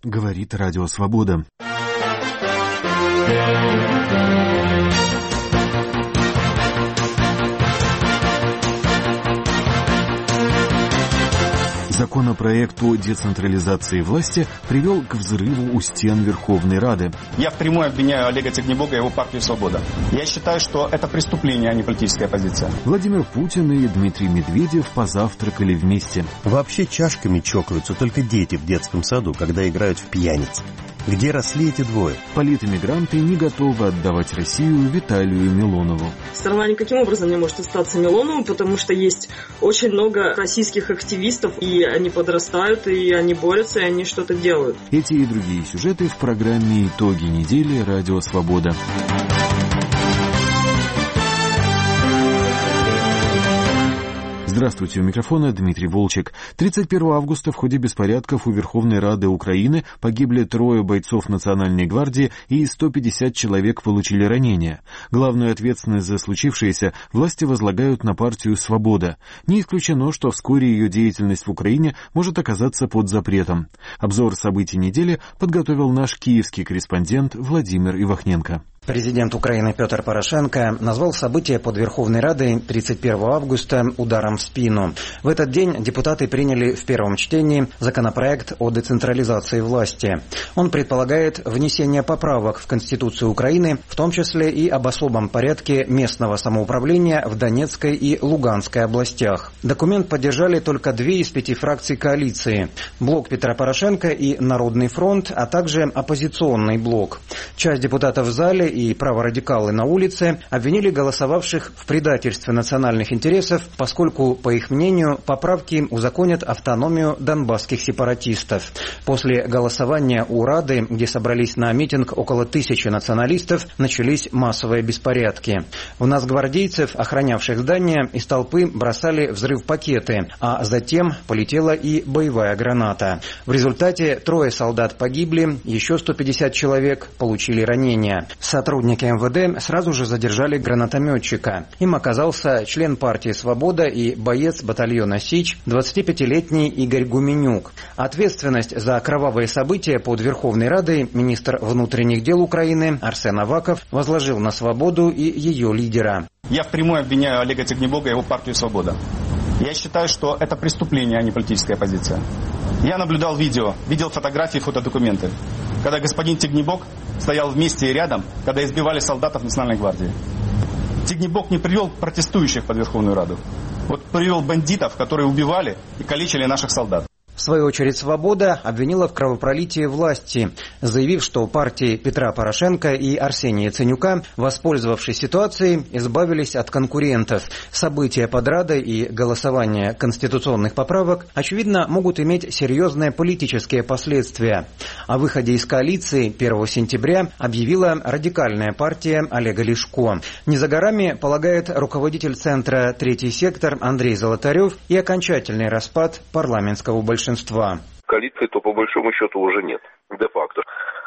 Говорит Радио Свобода. Законопроект о децентрализации власти привел к взрыву у стен Верховной Рады. Я впрямую обвиняю Олега Тягнебога и его партию «Свобода». Я считаю, что это преступление, а не политическая позиция. Владимир Путин и Дмитрий Медведев позавтракали вместе. Вообще чашками чокаются только дети в детском саду, когда играют в пьяниц. Где росли эти двое? Политэмигранты не готовы отдавать Россию Виталию Милонову. Страна никаким образом не может остаться Милоновым, потому что есть очень много российских активистов, и они подрастают, и они борются, и они что-то делают. Эти и другие сюжеты в программе «Итоги недели» Радио Свобода. Здравствуйте, у микрофона Дмитрий Волчек. 31 августа в ходе беспорядков у Верховной Рады Украины погибли 3 бойцов Национальной гвардии и 150 человек получили ранения. Главную ответственность за случившееся власти возлагают на партию «Свобода». Не исключено, что вскоре ее деятельность в Украине может оказаться под запретом. Обзор событий недели подготовил наш киевский корреспондент Владимир Ивахненко. Президент Украины Петр Порошенко назвал события под Верховной Радой 31 августа ударом в спину. В этот день депутаты приняли в первом чтении законопроект о децентрализации власти. Он предполагает внесение поправок в Конституцию Украины, в том числе и об особом порядке местного самоуправления в Донецкой и Луганской областях. Документ поддержали только 2 из 5 фракций коалиции – Блок Петра Порошенко и Народный фронт, а также оппозиционный блок. Часть депутатов в зале и праворадикалы на улице обвинили голосовавших в предательстве национальных интересов, поскольку, по их мнению, поправки узаконят автономию донбасских сепаратистов. После голосования у Рады, где собрались на митинг около 1000 националистов, начались массовые беспорядки. У нацгвардейцев, охранявших здание, из толпы бросали взрыв-пакеты, а затем полетела и боевая граната. В результате 3 солдат погибли, еще 150 человек получили ранения. Сотрудники МВД сразу же задержали гранатометчика. Им оказался член партии «Свобода» и боец батальона «Сич» 25-летний Игорь Гуменюк. Ответственность за кровавые события под Верховной Радой министр внутренних дел Украины Арсен Аваков возложил на «Свободу» и ее лидера. Я впрямую обвиняю Олега Тягнебога и его партию «Свобода». Я считаю, что это преступление, а не политическая позиция. Я наблюдал видео, видел фотографии, фотодокументы, когда господин Тягнебог стоял вместе и рядом, когда избивали солдатов Национальной гвардии. Тягнебог не привел протестующих под Верховную Раду. Вот привел бандитов, которые убивали и калечили наших солдат. В свою очередь «Свобода» обвинила в кровопролитии власти, заявив, что партии Петра Порошенко и Арсения Яценюка, воспользовавшись ситуацией, избавились от конкурентов. События под Радой и голосование конституционных поправок, очевидно, могут иметь серьезные политические последствия. О выходе из коалиции 1 сентября объявила радикальная партия Олега Ляшко. Не за горами полагает руководитель Центра «Третий сектор» Андрей Золотарев и окончательный распад парламентского большинства. Коалиции то по большому счету уже нет, де-факто.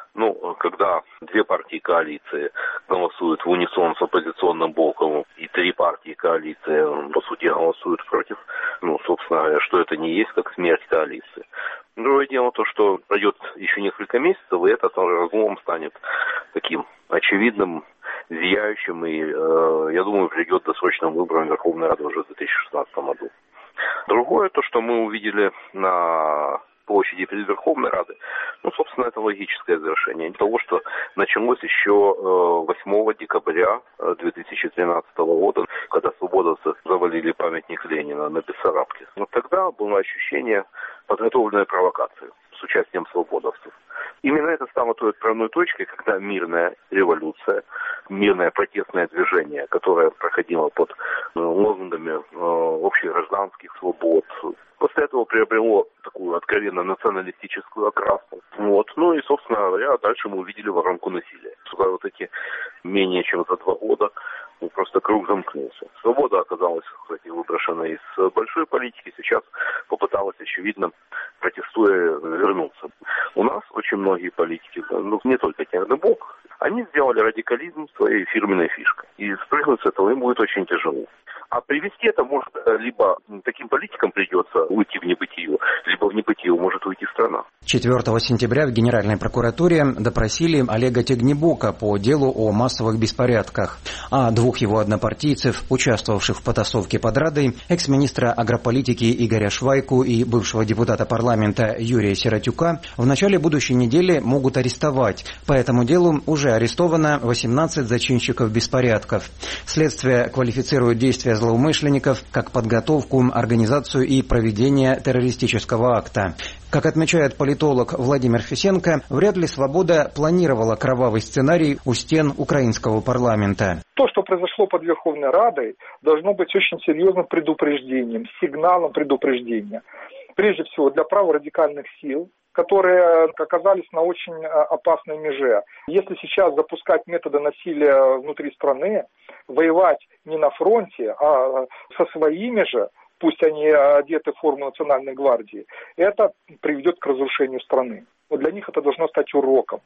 Когда 2 партии коалиции голосуют в унисон с оппозиционным блоком и 3 партии коалиции, по сути, голосуют против, собственно говоря, что это не есть как смерть коалиции. Другое дело то, что пройдет еще несколько месяцев, и этот разлом станет таким очевидным, зияющим, и, я думаю, приведет к досрочным выборам Верховной Рады уже в 2016 году. Другое, то, что мы увидели на площади перед Верховной Радой, собственно, это логическое завершение того, что началось еще 8 декабря 2013 года, когда свободовцы завалили памятник Ленина на Бессарабке. Тогда было ощущение подготовленной провокации с участием свободовцев. Именно это стало той отправной точкой, когда мирная революция, мирное протестное движение, которое проходило под лозунгами общегражданских свобод, после этого приобрело такую откровенно националистическую окраску. И, собственно говоря, дальше мы увидели воронку насилия. Вот эти менее чем за 2 года просто круг замкнулся. Свобода оказалась, кстати, выброшена из большой политики, сейчас попыталась, очевидно, протестуя, вернуться. У нас очень многие политики, не только Тягнебог, Они сделали радикализм своей фирменной фишкой. И спрыгнуть с этого им будет очень тяжело. А привести это может либо таким политикам придется уйти в небытие, либо в небытие может уйти страна. 4 сентября в Генеральной прокуратуре допросили Олега Тягнебока по делу о массовых беспорядках. А 2 его однопартийцев, участвовавших в потасовке под Радой, экс-министра агрополитики Игоря Швайку и бывшего депутата парламента Юрия Сиротюка, в начале будущей недели могут арестовать. По этому делу уже арестовано 18 зачинщиков беспорядков. Следствие квалифицирует действия злоумышленников как подготовку, организацию и проведение террористического акта. Как отмечает политолог Владимир Фисенко, вряд ли «Свобода» планировала кровавый сценарий у стен украинского парламента. То, что произошло под Верховной Радой, должно быть очень серьезным предупреждением, сигналом предупреждения. Прежде всего для праворадикальных сил, которые оказались на очень опасной меже. Если сейчас запускать методы насилия внутри страны, воевать не на фронте, а со своими же, пусть они одеты в форму Национальной гвардии, это приведет к разрушению страны. Вот для них это должно стать уроком.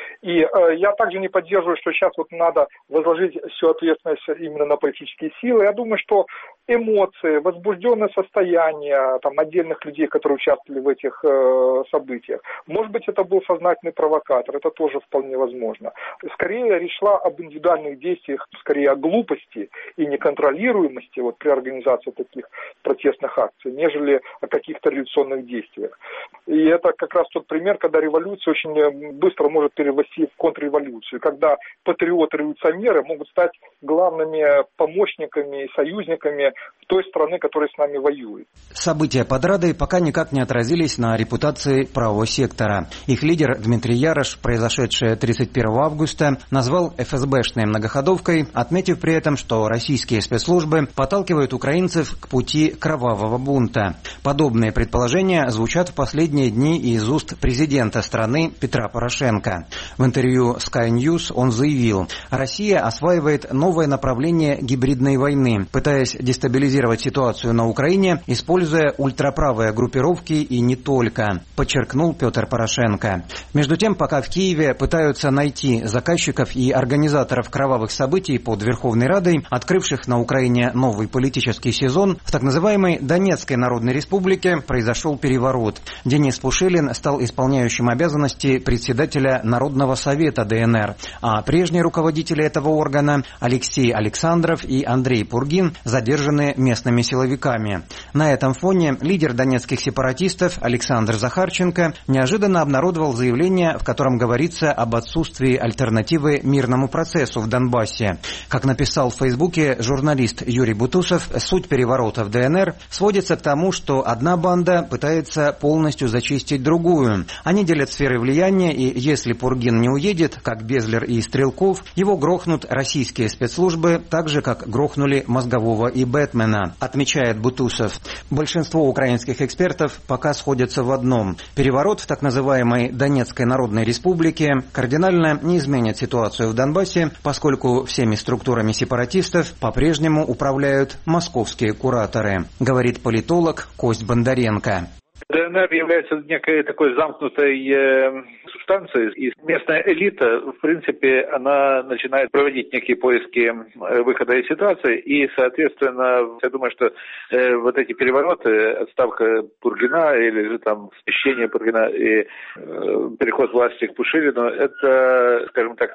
И я также не поддерживаю, что сейчас вот надо возложить всю ответственность именно на политические силы. Я думаю, что эмоции, возбужденное состояние отдельных людей, которые участвовали в этих событиях, может быть, это был сознательный провокатор, это тоже вполне возможно. Скорее речь шла об индивидуальных действиях, скорее о глупости и неконтролируемости при организации таких протестных акций, нежели о каких-то революционных действиях. И это как раз тот пример, когда революция очень быстро может перерасти в контрреволюцию, когда патриоты-революционеры могут стать главными помощниками и союзниками той страны, которая с нами воюет. События под Радой пока никак не отразились на репутации правого сектора. Их лидер Дмитрий Ярош, произошедшее 31 августа, назвал ФСБшной многоходовкой, отметив при этом, что российские спецслужбы подталкивают украинцев к пути кровавого бунта. Подобные предположения звучат в последние дни из уст президента страны Петра Порошенко. В интервью Sky News он заявил, Россия осваивает новое направление гибридной войны, пытаясь дестабилизировать ситуацию на Украине, используя ультраправые группировки и не только, подчеркнул Петр Порошенко. Между тем, пока в Киеве пытаются найти заказчиков и организаторов кровавых событий под Верховной Радой, открывших на Украине новый политический сезон, в так называемой Донецкой Народной Республике произошел переворот. Денис Пушилин стал исполняющим обязанности председателя Народного совета ДНР, а прежние руководители этого органа Алексей Александров и Андрей Пургин задержаны местными силовиками. На этом фоне лидер донецких сепаратистов Александр Захарченко неожиданно обнародовал заявление, в котором говорится об отсутствии альтернативы мирному процессу в Донбассе. Как написал в Фейсбуке журналист Юрий Бутусов, суть переворота в ДНР сводится к тому, что одна банда пытается полностью зачистить другую. Они делят сферы влияния, и если Пургин не уедет, как Безлер и Стрелков, его грохнут российские спецслужбы, так же, как грохнули Мозгового и Бэтмена, отмечает Бутусов. Большинство украинских экспертов пока сходятся в одном. Переворот в так называемой Донецкой Народной Республике кардинально не изменит ситуацию в Донбассе, поскольку всеми структурами сепаратистов по-прежнему управляют московские кураторы, говорит политолог Кость Бондаренко. ДНР является некой такой замкнутой субстанцией, и местная элита, в принципе, она начинает проводить некие поиски выхода из ситуации, и, соответственно, я думаю, что вот эти перевороты, отставка Пургина или же там смещение Пургина и переход власти к Пушилину, это, скажем так,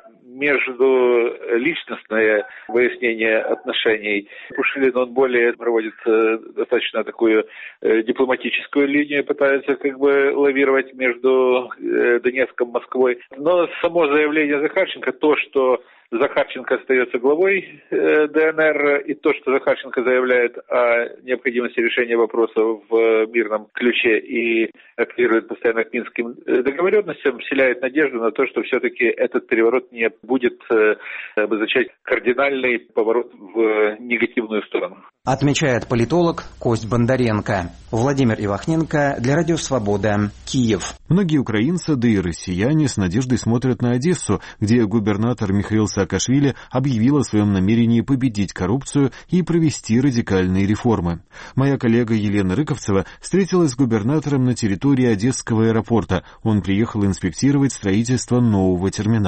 междуличностное выяснение отношений. Пушилин, он более проводит достаточно такую дипломатическую линию, пытается лавировать между Донецком и Москвой. Но само заявление Захарченко, то, что Захарченко остается главой ДНР, и то, что Захарченко заявляет о необходимости решения вопроса в мирном ключе и апеллирует постоянно к минским договоренностям, вселяет надежду на то, что все-таки этот переворот не будет обозначать кардинальный поворот в негативную сторону. Отмечает политолог Кость Бондаренко. Владимир Ивахненко для Радио Свобода, Киев. Многие украинцы, да и россияне с надеждой смотрят на Одессу, где губернатор Михаил Саакашвили объявил о своем намерении победить коррупцию и провести радикальные реформы. Моя коллега Елена Рыковцева встретилась с губернатором на территории Одесского аэропорта. Он приехал инспектировать строительство нового терминала.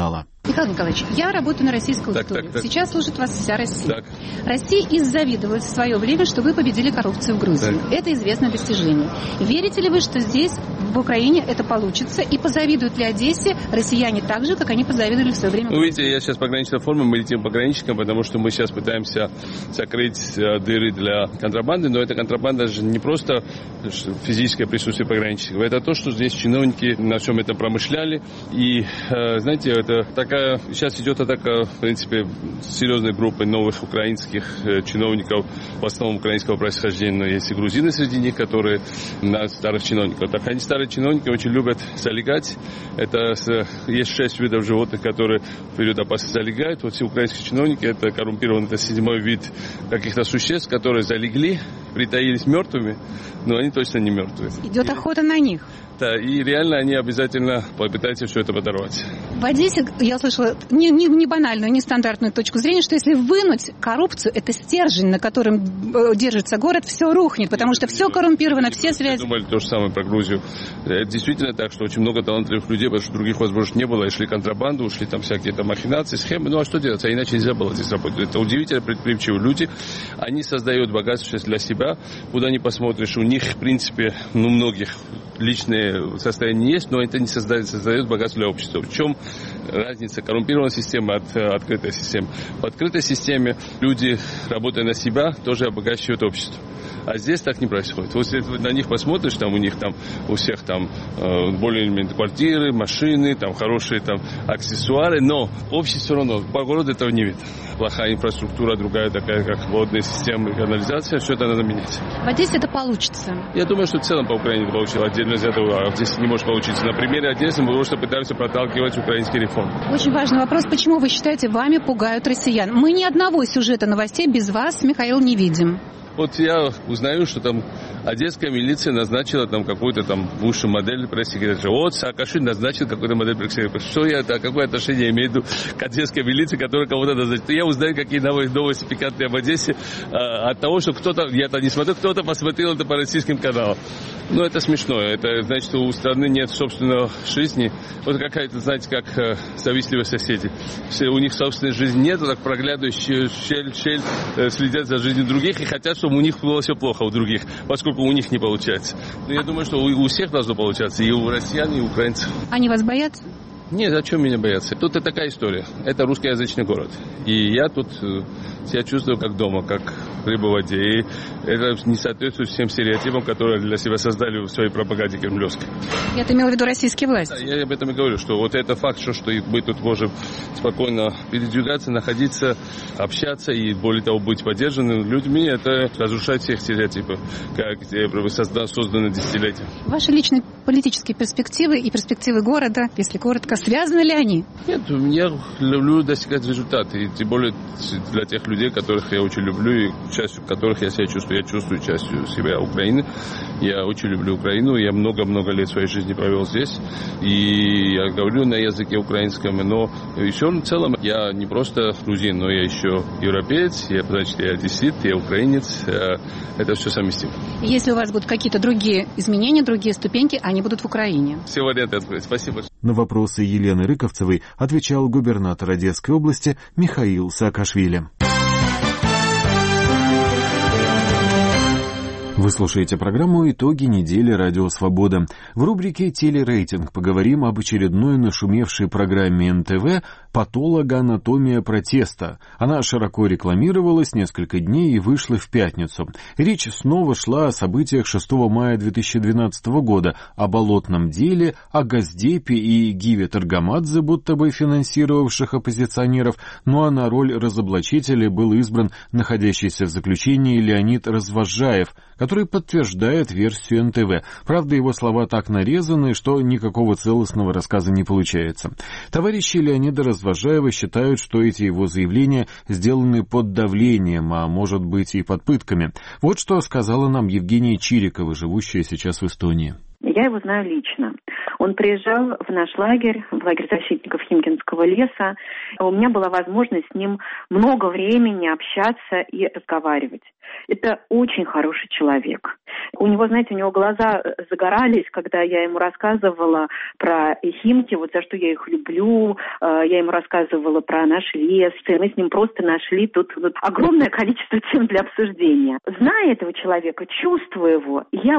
Михаил Николаевич, я работаю на российскую аудиторию. Сейчас слушает вас вся Россия. Россия иззавидовала в свое время, что вы победили коррупцию в Грузии. Это известное достижение. Верите ли вы, что здесь, в Украине, это получится? И позавидуют ли Одессе россияне так же, как они позавидовали в свое время? Вы видите, я сейчас пограничной форме, мы летим пограничникам, потому что мы сейчас пытаемся закрыть дыры для контрабанды, но эта контрабанда же не просто физическое присутствие пограничников, это то, что здесь чиновники на всем этом промышляли. И, знаете, это такая... Сейчас идет атака, в принципе, серьезной группы новых украинских чиновников, в основном украинского происхождения, но есть и грузины среди них, которые на старых чиновников. Так они, старые чиновники, очень любят залегать. Это есть 6 видов животных, которые в период опасности залегают. Вот все украинские чиновники, это коррумпированный, это 7-й вид каких-то существ, которые залегли, притаились мертвыми, но они точно не мертвые. Идет охота на них. Да, и реально они обязательно попытаются все это подорвать. В Одессе я слышала не банальную, не стандартную точку зрения, что если вынуть коррупцию, это стержень, на котором держится город, все рухнет, потому что все коррумпировано, все связи. Думали то же самое про Грузию. Это действительно так, что очень много талантливых людей, потому что других возможностей не было, и шли контрабанду, ушли там всякие там махинации, схемы. Ну а что делать? А иначе нельзя было здесь работать. Это удивительно предприимчивые люди. Они создают богатство для себя. Куда ни посмотришь, у них, в принципе, многих личные состояния есть, но это не создает богатство для общества. В чем разница коррумпированной системы от открытой системы? В открытой системе люди, работая на себя, тоже обогащивают общество. А здесь так не происходит. Вот если ты на них посмотришь, там у них там у всех там более-менее квартиры, машины, там хорошие там аксессуары, но общество все равно по городу этого не видно. Плохая инфраструктура, другая такая, как водные системы, канализация, все это надо менять. В Одессе это получится? Я думаю, что в целом по Украине это получилось. Отдельно из этого здесь не может получиться. На примере Одессы мы просто пытаемся проталкивать украинские реформы. Очень важный вопрос. Почему вы считаете, вами пугают россиян? Мы ни одного сюжета новостей без вас, Михаил, не видим. Вот я узнаю, что там одесская милиция назначила там какую-то там высшую модель пресс-секретаря. Вот Саакашвили назначил какую-то модель пресс-секретаря. Что я, какое отношение имею в виду к одесской милиции, которая кого-то назначила? Я узнаю, какие новости пикантные об Одессе от того, что кто-то, я-то не смотрю, кто-то посмотрел это по российским каналам. Ну, это смешно. Это значит, что у страны нет собственной жизни. Вот какая-то, знаете, как завистливые соседи. Все, у них собственной жизни нет, так проглядывают щель, следят за жизнью других и хотят, чтобы у них было все плохо у других, поскольку у них не получается. Но я думаю, что у всех должно получаться, и у россиян, и у украинцев. Они вас боятся? Нет, зачем меня бояться? Тут и такая история. Это русскоязычный город. И я тут себя чувствую как дома, как рыба в воде. И это не соответствует всем стереотипам, которые для себя создали в своей пропаганде кремлевской. Я-то имел в виду российские власти. Да, я об этом и говорю, что вот это факт, что мы тут можем спокойно передвигаться, находиться, общаться и, более того, быть поддержанными людьми, это разрушает всех стереотипы, как созданы десятилетия. Ваши личные политические перспективы и перспективы города, если коротко, связаны ли они? Нет, я люблю достигать результата. И тем более для тех людей, которых я очень люблю, и частью которых я себя чувствую. Я чувствую частью себя Украины. Я очень люблю Украину. Я много-много лет своей жизни провел здесь. И я говорю на языке украинском. Но еще в целом я не просто грузин, но я еще европеец. Значит, я одессит, я украинец. Это все совместимо. Если у вас будут какие-то другие изменения, другие ступеньки, они будут в Украине. Все варианты открыть. Спасибо. На вопросы Елены Рыковцевой отвечал губернатор Одесской области Михаил Саакашвили. Вы слушаете программу «Итоги недели Радио Свобода». В рубрике «Телерейтинг» поговорим об очередной нашумевшей программе НТВ «Патологоанатомия протеста». Она широко рекламировалась несколько дней и вышла в пятницу. Речь снова шла о событиях 6 мая 2012 года, о болотном деле, о Госдепе и Гиве Таргамадзе, будто бы финансировавших оппозиционеров, ну а на роль разоблачителя был избран находящийся в заключении Леонид Развозжаев, который подтверждает версию НТВ. Правда, его слова так нарезаны, что никакого целостного рассказа не получается. Товарищи Леонида Развозжаева считают, что эти его заявления сделаны под давлением, а может быть и под пытками. Вот что сказала нам Евгения Чирикова, живущая сейчас в Эстонии. Я его знаю лично. Он приезжал в наш лагерь, в лагерь защитников Химкинского леса. У меня была возможность с ним много времени общаться и разговаривать. Это очень хороший человек. У него, знаете, у него глаза загорались, когда я ему рассказывала про Химки, вот за что я их люблю. Я ему рассказывала про наш лес. Мы с ним просто нашли тут огромное количество тем для обсуждения. Зная этого человека, чувствуя его, я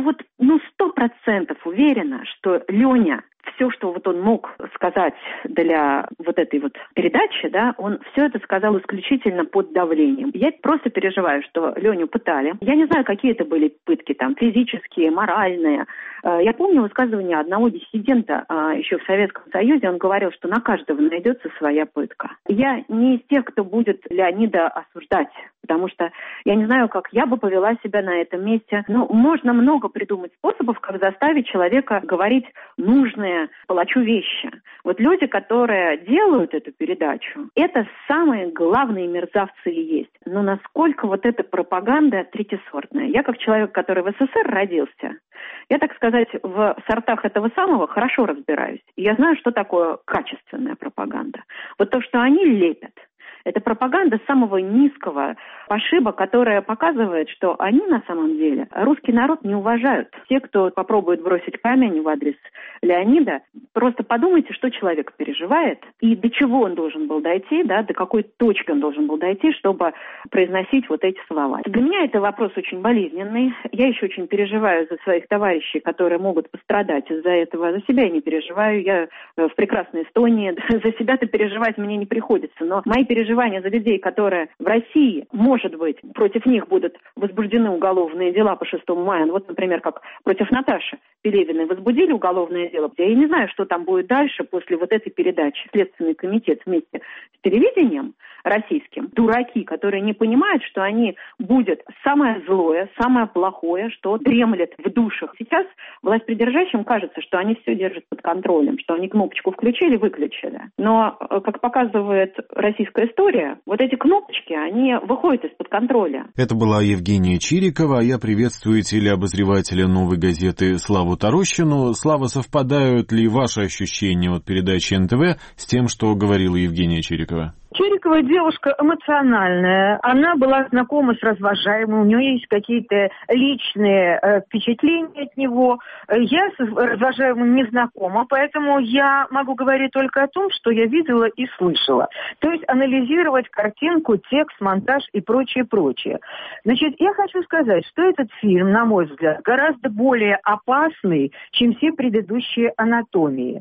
100% уверена, что Леня, все, что он мог сказать для этой передачи, да, он все это сказал исключительно под давлением. Я просто переживаю, что Леню пытали. Я не знаю, какие это были пытки, там, физические, моральные. Я помню высказывание одного диссидента еще в Советском Союзе. Он говорил, что на каждого найдется своя пытка. Я не из тех, кто будет Леонида осуждать, потому что я не знаю, как я бы повела себя на этом месте. Но можно много придумать способов, как заставить человека говорить нужные палачу вещи. Люди, которые делают эту передачу, это самые главные мерзавцы и есть. Но насколько эта пропаганда третьесортная. Я, как человек, который в СССР родился, я, так сказать, в сортах этого самого хорошо разбираюсь. И я знаю, что такое качественная пропаганда. То, что они лепят, это пропаганда самого низкого пошиба, которая показывает, что они на самом деле русский народ не уважают. Те, кто попробует бросить камень в адрес Леонида, просто подумайте, что человек переживает и до чего он должен был дойти, да, до какой точки он должен был дойти, чтобы произносить эти слова. Для меня это вопрос очень болезненный. Я еще очень переживаю за своих товарищей, которые могут пострадать из-за этого. За себя я не переживаю. Я в прекрасной Эстонии. За себя-то переживать мне не приходится. Но мои переживания за людей, которые в России, может быть, против них будут возбуждены уголовные дела по 6 мая. Например, как против Наташи Пелевиной возбудили уголовное дело. Я не знаю, что там будет дальше после этой передачи. Следственный комитет вместе с телевидением российским. Дураки, которые не понимают, что они будут самое злое, самое плохое, что дремлет в душах. Сейчас властьпридержащим кажется, что они все держат под контролем, что они кнопочку включили-выключили. Но, как показывает российская история, эти кнопочки, они выходят из-под контроля. Это была Евгения Чирикова, а я приветствую телеобозревателя «Новой газеты» Славу Тарощину. Слава, совпадают ли ваши ощущения от передачи НТВ с тем, что говорила Евгения Чирикова? Чирикова девушка эмоциональная, она была знакома с развожаемым, у нее есть какие-то личные впечатления от него. Я с развожаемым не знакома, поэтому я могу говорить только о том, что я видела и слышала. То есть анализировать картинку, текст, монтаж и прочее. Значит, я хочу сказать, что этот фильм, на мой взгляд, гораздо более опасный, чем все предыдущие «Анатомии».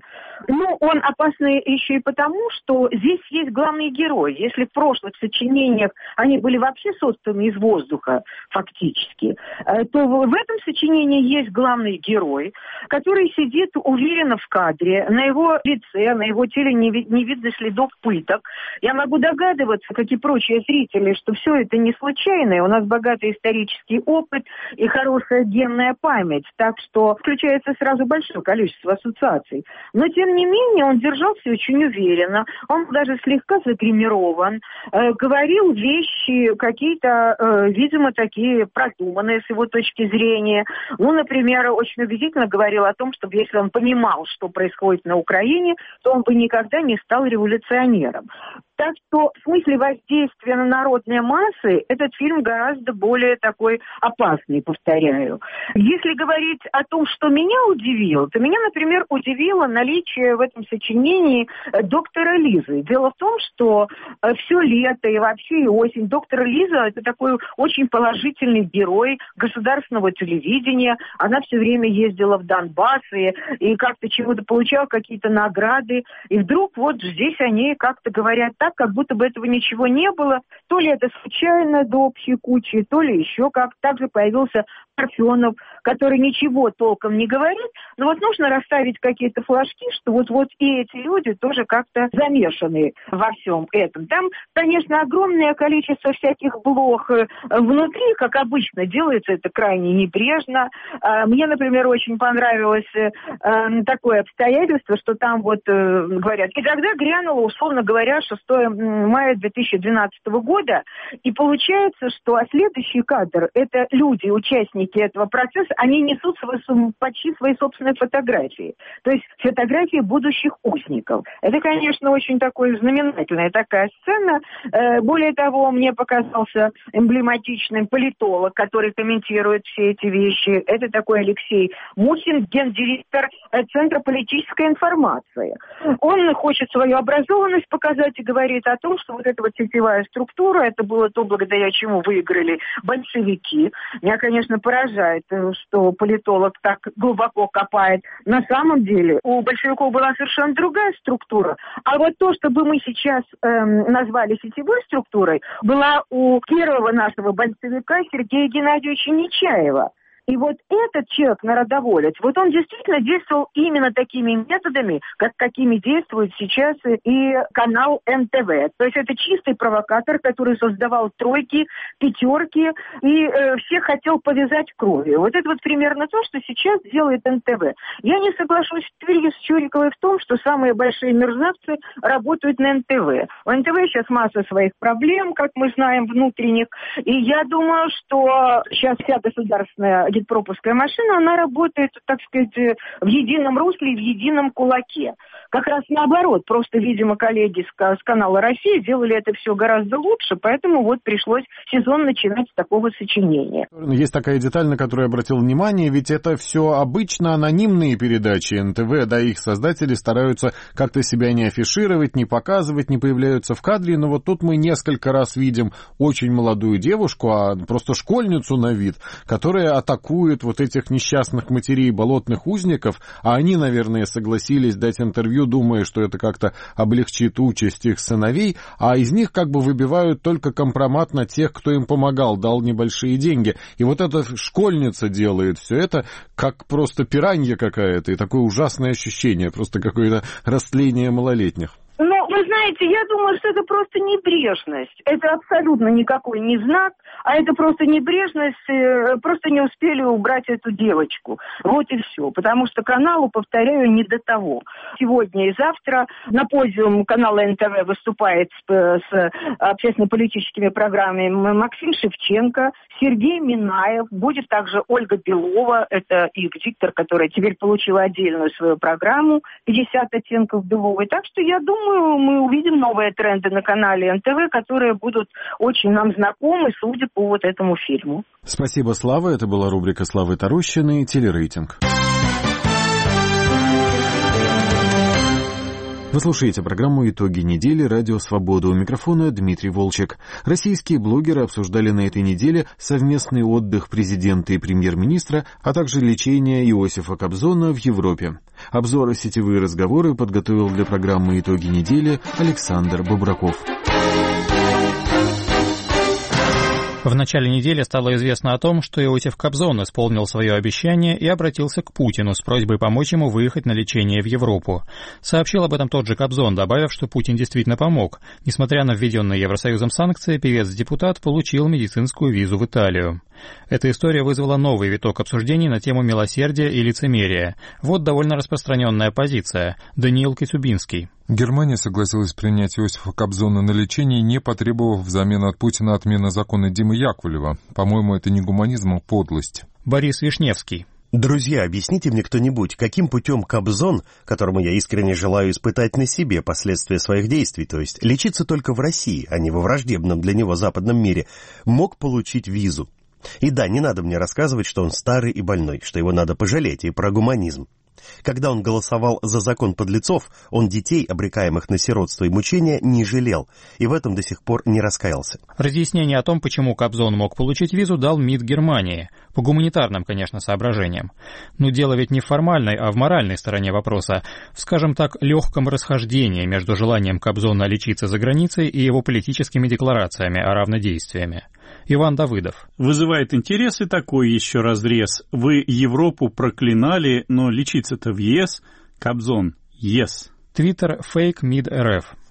Он опасный еще и потому, что здесь есть главный герой. Если в прошлых сочинениях они были вообще созданы из воздуха, фактически, то в этом сочинении есть главный герой, который сидит уверенно в кадре, на его лице, на его теле не видно следов пыток. Я могу догадываться, как и прочие зрители, что все это не случайно, у нас богатый исторический опыт и хорошая генная память, так что включается сразу большое количество ассоциаций. Но, тем не менее, он держался очень уверенно, он даже слегка загримирован, говорил вещи какие-то, видимо, такие продуманные с его точки зрения. Например, очень убедительно говорил о том, что если он понимал, что происходит на Украине, то он бы никогда не стал революционером. Так что в смысле воздействия на народные массы этот фильм гораздо более такой опасный, повторяю. Если говорить о том, что меня удивило, то меня, например, удивило наличие в этом сочинении доктора Лизы. Дело в том, что все лето и вообще и осень доктор Лиза – это такой очень положительный герой государственного телевидения. Она все время ездила в Донбасс и как-то чего-то получала, какие-то награды. И вдруг здесь они как-то говорят так, как будто бы этого ничего не было. То ли это случайно до общей кучи, то ли еще как. Также появился Парфенов, который ничего толком не говорит. Но нужно расставить какие-то флажки, что и эти люди тоже как-то замешаны во всем этом. Там, конечно, огромное количество всяких блох внутри, как обычно делается, это крайне небрежно. Мне, например, очень понравилось такое обстоятельство, что там говорят, и тогда грянуло, условно говоря, 6 мая 2012 года, и получается, что следующий кадр – это люди, участники участники этого процесса, они несут почти свои собственные фотографии. То есть фотографии будущих узников. Это, конечно, очень такой знаменательная такая сцена. Более того, мне показался эмблематичным политолог, который комментирует все эти вещи. Это такой Алексей Мусин, гендиректор Центра политической информации. Он хочет свою образованность показать и говорит о том, что вот эта вот сетевая структура, это было то, благодаря чему выиграли большевики. Меня, конечно, поражает, что политолог так глубоко копает. На самом деле у большевиков была совершенно другая структура. А вот то, что бы мы сейчас назвали сетевой структурой, была у первого нашего большевика Сергея Геннадьевича Нечаева. И вот этот человек, народоволец, вот он действительно действовал именно такими методами, какими действует сейчас и канал НТВ. То есть это чистый провокатор, который создавал тройки, пятерки и всех хотел повязать кровью. Вот это вот примерно то, что сейчас делает НТВ. Я не соглашусь с Чуриковой в том, что самые большие мерзавцы работают на НТВ. У НТВ сейчас масса своих проблем, как мы знаем, внутренних. И я думаю, что сейчас вся государственная пропускная машина, она работает, так сказать, в едином русле и в едином кулаке. Как раз наоборот. Просто, видимо, коллеги с канала «Россия» делали это все гораздо лучше, поэтому вот пришлось сезон начинать с такого сочинения. Есть такая деталь, на которую я обратил внимание, ведь это все обычно анонимные передачи НТВ, да, их создатели стараются как-то себя не афишировать, не показывать, не появляются в кадре, но вот тут мы несколько раз видим очень молодую девушку, а просто школьницу на вид, которая атакует вот этих несчастных матерей болотных узников, а они, наверное, согласились дать интервью, думая, что это как-то облегчит участь их сыновей, а из них как бы выбивают только компромат на тех, кто им помогал, дал небольшие деньги. И вот эта школьница делает все это как просто пиранья какая-то, и такое ужасное ощущение, просто какое-то растление малолетних. Ну, вы знаете, я думаю, что это просто небрежность. Это абсолютно никакой не знак, а это просто небрежность, просто не успели убрать эту девочку. Вот и все. Потому что каналу, повторяю, не до того. Сегодня и завтра на подиум канала НТВ выступает с общественно-политическими программами Максим Шевченко, Сергей Минаев, будет также Ольга Белова, это их диктор, которая теперь получила отдельную свою программу «50 оттенков беловой». Так что я думаю, мы увидим новые тренды на канале НТВ, которые будут очень нам знакомы, судя по вот этому фильму. Спасибо, Слава. Это была рубрика Славы Тарущиной «Телерейтинг». Вы слушаете программу «Итоги недели» «Радио Свобода». У микрофона Дмитрий Волчек. Российские блогеры обсуждали на этой неделе совместный отдых президента и премьер-министра, а также лечение Иосифа Кобзона в Европе. Обзор «Сетевые разговоры» подготовил для программы «Итоги недели» Александр Бобраков. В начале недели стало известно о том, что Иосиф Кобзон исполнил свое обещание и обратился к Путину с просьбой помочь ему выехать на лечение в Европу. Сообщил об этом тот же Кобзон, добавив, что Путин действительно помог. Несмотря на введенные Евросоюзом санкции, певец-депутат получил медицинскую визу в Италию. Эта история вызвала новый виток обсуждений на тему милосердия и лицемерия. Вот довольно распространенная позиция. Даниил Коцюбинский. Германия согласилась принять Иосифа Кобзона на лечение, не потребовав взамен от Путина отмены закона Димы Яковлева. По-моему, это не гуманизм, а подлость. Борис Вишневский. Друзья, объясните мне кто-нибудь, каким путем Кобзон, которому я искренне желаю испытать на себе последствия своих действий, то есть лечиться только в России, а не во враждебном для него западном мире, мог получить визу? И да, не надо мне рассказывать, что он старый и больной, что его надо пожалеть, и про гуманизм. Когда он голосовал за закон подлецов, он детей, обрекаемых на сиротство и мучения, не жалел, и в этом до сих пор не раскаялся. Разъяснение о том, почему Кобзон мог получить визу, дал МИД Германии. По гуманитарным, конечно, соображениям. Но дело ведь не в формальной, а в моральной стороне вопроса. В, скажем так, легком расхождении между желанием Кобзона лечиться за границей и его политическими декларациями о равнодействиями. Иван Давыдов. Вызывает интерес и такой еще разрез. Вы Европу проклинали, но лечиться-то в ЕС. Кобзон. ЕС. Твиттер Fake Mid РФ.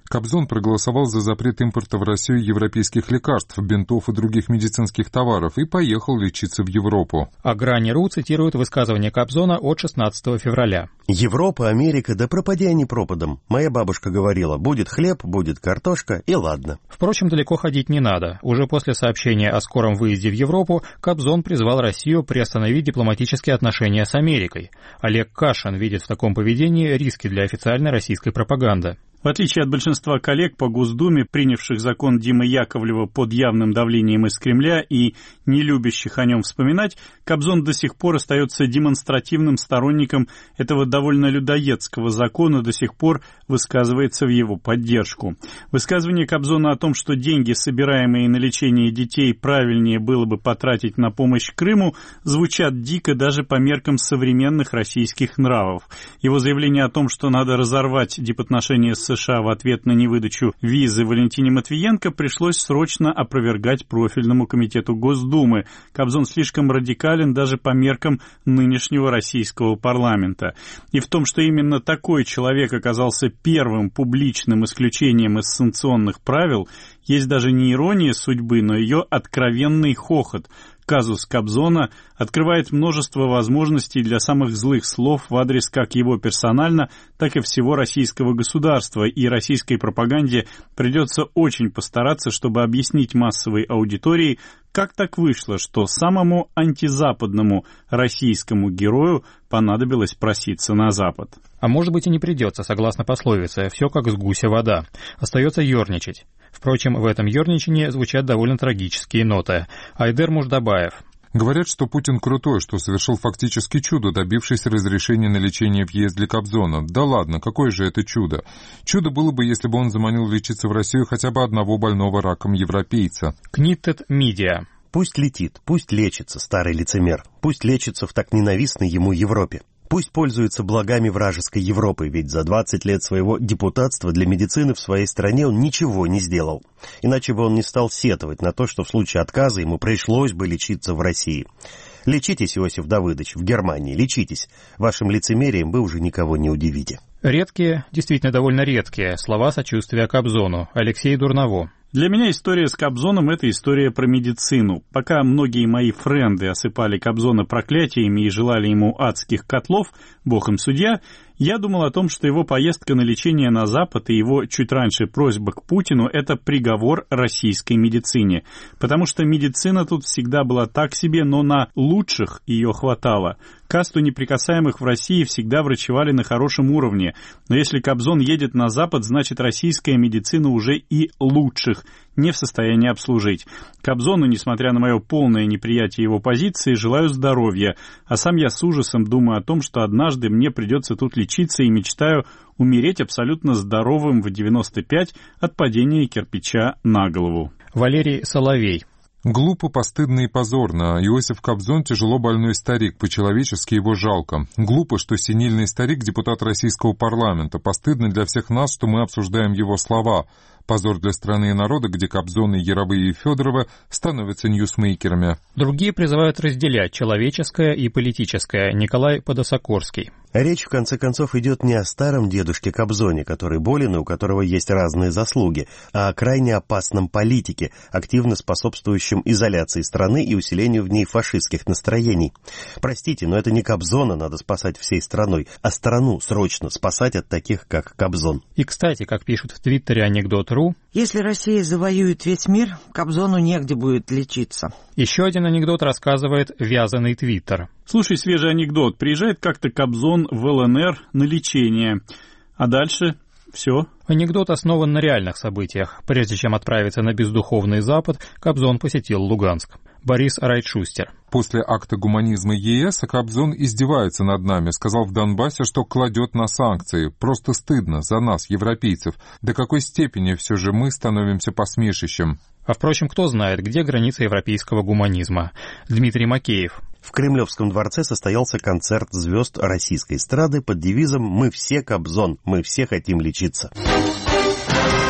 Кобзон проголосовал за запрет импорта в Россию европейских лекарств, бинтов и других медицинских товаров и поехал лечиться в Европу. А Грани.ру цитирует высказывание Кобзона от 16 февраля. Европа, Америка, да пропади они пропадом. Моя бабушка говорила, будет хлеб, будет картошка, и ладно. Впрочем, далеко ходить не надо. Уже после сообщения о скором выезде в Европу Кобзон призвал Россию приостановить дипломатические отношения с Америкой. Олег Кашин видит в таком поведении риски для официальной российской пропаганды. В отличие от большинства коллег по Госдуме, принявших закон Димы Яковлева под явным давлением из Кремля и не любящих о нем вспоминать, Кобзон до сих пор остается демонстративным сторонником этого довольно людоедского закона, до сих пор высказывается в его поддержку. Высказывание Кобзона о том, что деньги, собираемые на лечение детей, правильнее было бы потратить на помощь Крыму, звучат дико даже по меркам современных российских нравов. Его заявление о том, что надо разорвать дипотношения с США в ответ на невыдачу визы Валентине Матвиенко, пришлось срочно опровергать профильному комитету Госдумы. Кобзон слишком радикален даже по меркам нынешнего российского парламента. И в том, что именно такой человек оказался первым публичным исключением из санкционных правил, есть даже не ирония судьбы, но ее откровенный хохот. Казус Кобзона открывает множество возможностей для самых злых слов в адрес как его персонально, так и всего российского государства, и российской пропаганде придется очень постараться, чтобы объяснить массовой аудитории, как так вышло, что самому антизападному российскому герою понадобилось проситься на Запад. А может быть и не придется, согласно пословице, все как с гуся вода. Остается ерничать. Впрочем, в этом ерничании звучат довольно трагические ноты. Айдер Муждабаев. Говорят, что Путин крутой, что совершил фактически чудо, добившись разрешения на лечение в ЕС для Кобзона. Да ладно, какое же это чудо? Чудо было бы, если бы он заманил лечиться в Россию хотя бы одного больного раком европейца. Книттед Медиа. Пусть летит, пусть лечится, старый лицемер. Пусть лечится в так ненавистной ему Европе. Пусть пользуется благами вражеской Европы, ведь за 20 лет своего депутатства для медицины в своей стране он ничего не сделал. Иначе бы он не стал сетовать на то, что в случае отказа ему пришлось бы лечиться в России. Лечитесь, Иосиф Давыдович, в Германии, лечитесь. Вашим лицемерием вы уже никого не удивите. Редкие, действительно довольно редкие, слова сочувствия Кобзону. Алексей Дурново. Для меня история с Кобзоном – это история про медицину. Пока многие мои френды осыпали Кобзона проклятиями и желали ему адских котлов, бог им судья, я думал о том, что его поездка на лечение на Запад и его чуть раньше просьба к Путину – это приговор российской медицине. Потому что медицина тут всегда была так себе, но на лучших ее хватало. Касту неприкасаемых в России всегда врачевали на хорошем уровне. Но если Кобзон едет на Запад, значит российская медицина уже и лучших не в состоянии обслужить. Кобзону, несмотря на мое полное неприятие его позиции, желаю здоровья, а сам я с ужасом думаю о том, что однажды мне придется тут лечиться и мечтаю умереть абсолютно здоровым в 95 от падения кирпича на голову. Валерий Соловей. Глупо, постыдно и позорно. Иосиф Кобзон тяжело больной старик, по-человечески его жалко. Глупо, что сенильный старик депутат российского парламента. Постыдно для всех нас, что мы обсуждаем его слова. Позор для страны и народа, где Кобзон и Яровые и Федорова становятся ньюсмейкерами. Другие призывают разделять человеческое и политическое. Николай Подосокорский. Речь, в конце концов, идет не о старом дедушке Кобзоне, который болен и у которого есть разные заслуги, а о крайне опасном политике, активно способствующем изоляции страны и усилению в ней фашистских настроений. Простите, но это не Кобзона надо спасать всей страной, а страну срочно спасать от таких, как Кобзон. И, кстати, как пишут в Твиттере Анекдот.ру, если Россия завоюет весь мир, Кобзону негде будет лечиться. Еще один анекдот рассказывает вязаный Твиттер. Слушай, свежий анекдот. Приезжает как-то Кобзон в ЛНР на лечение. А дальше все. Анекдот основан на реальных событиях. Прежде чем отправиться на бездуховный Запад, Кобзон посетил Луганск. Борис Райтшустер. После акта гуманизма ЕС Кобзон издевается над нами, сказал в Донбассе, что кладет на санкции. Просто стыдно за нас, европейцев. До какой степени все же мы становимся посмешищем? А впрочем, кто знает, где граница европейского гуманизма? Дмитрий Макеев. В Кремлевском дворце состоялся концерт звезд российской эстрады под девизом «Мы все Кобзон, мы все хотим лечиться».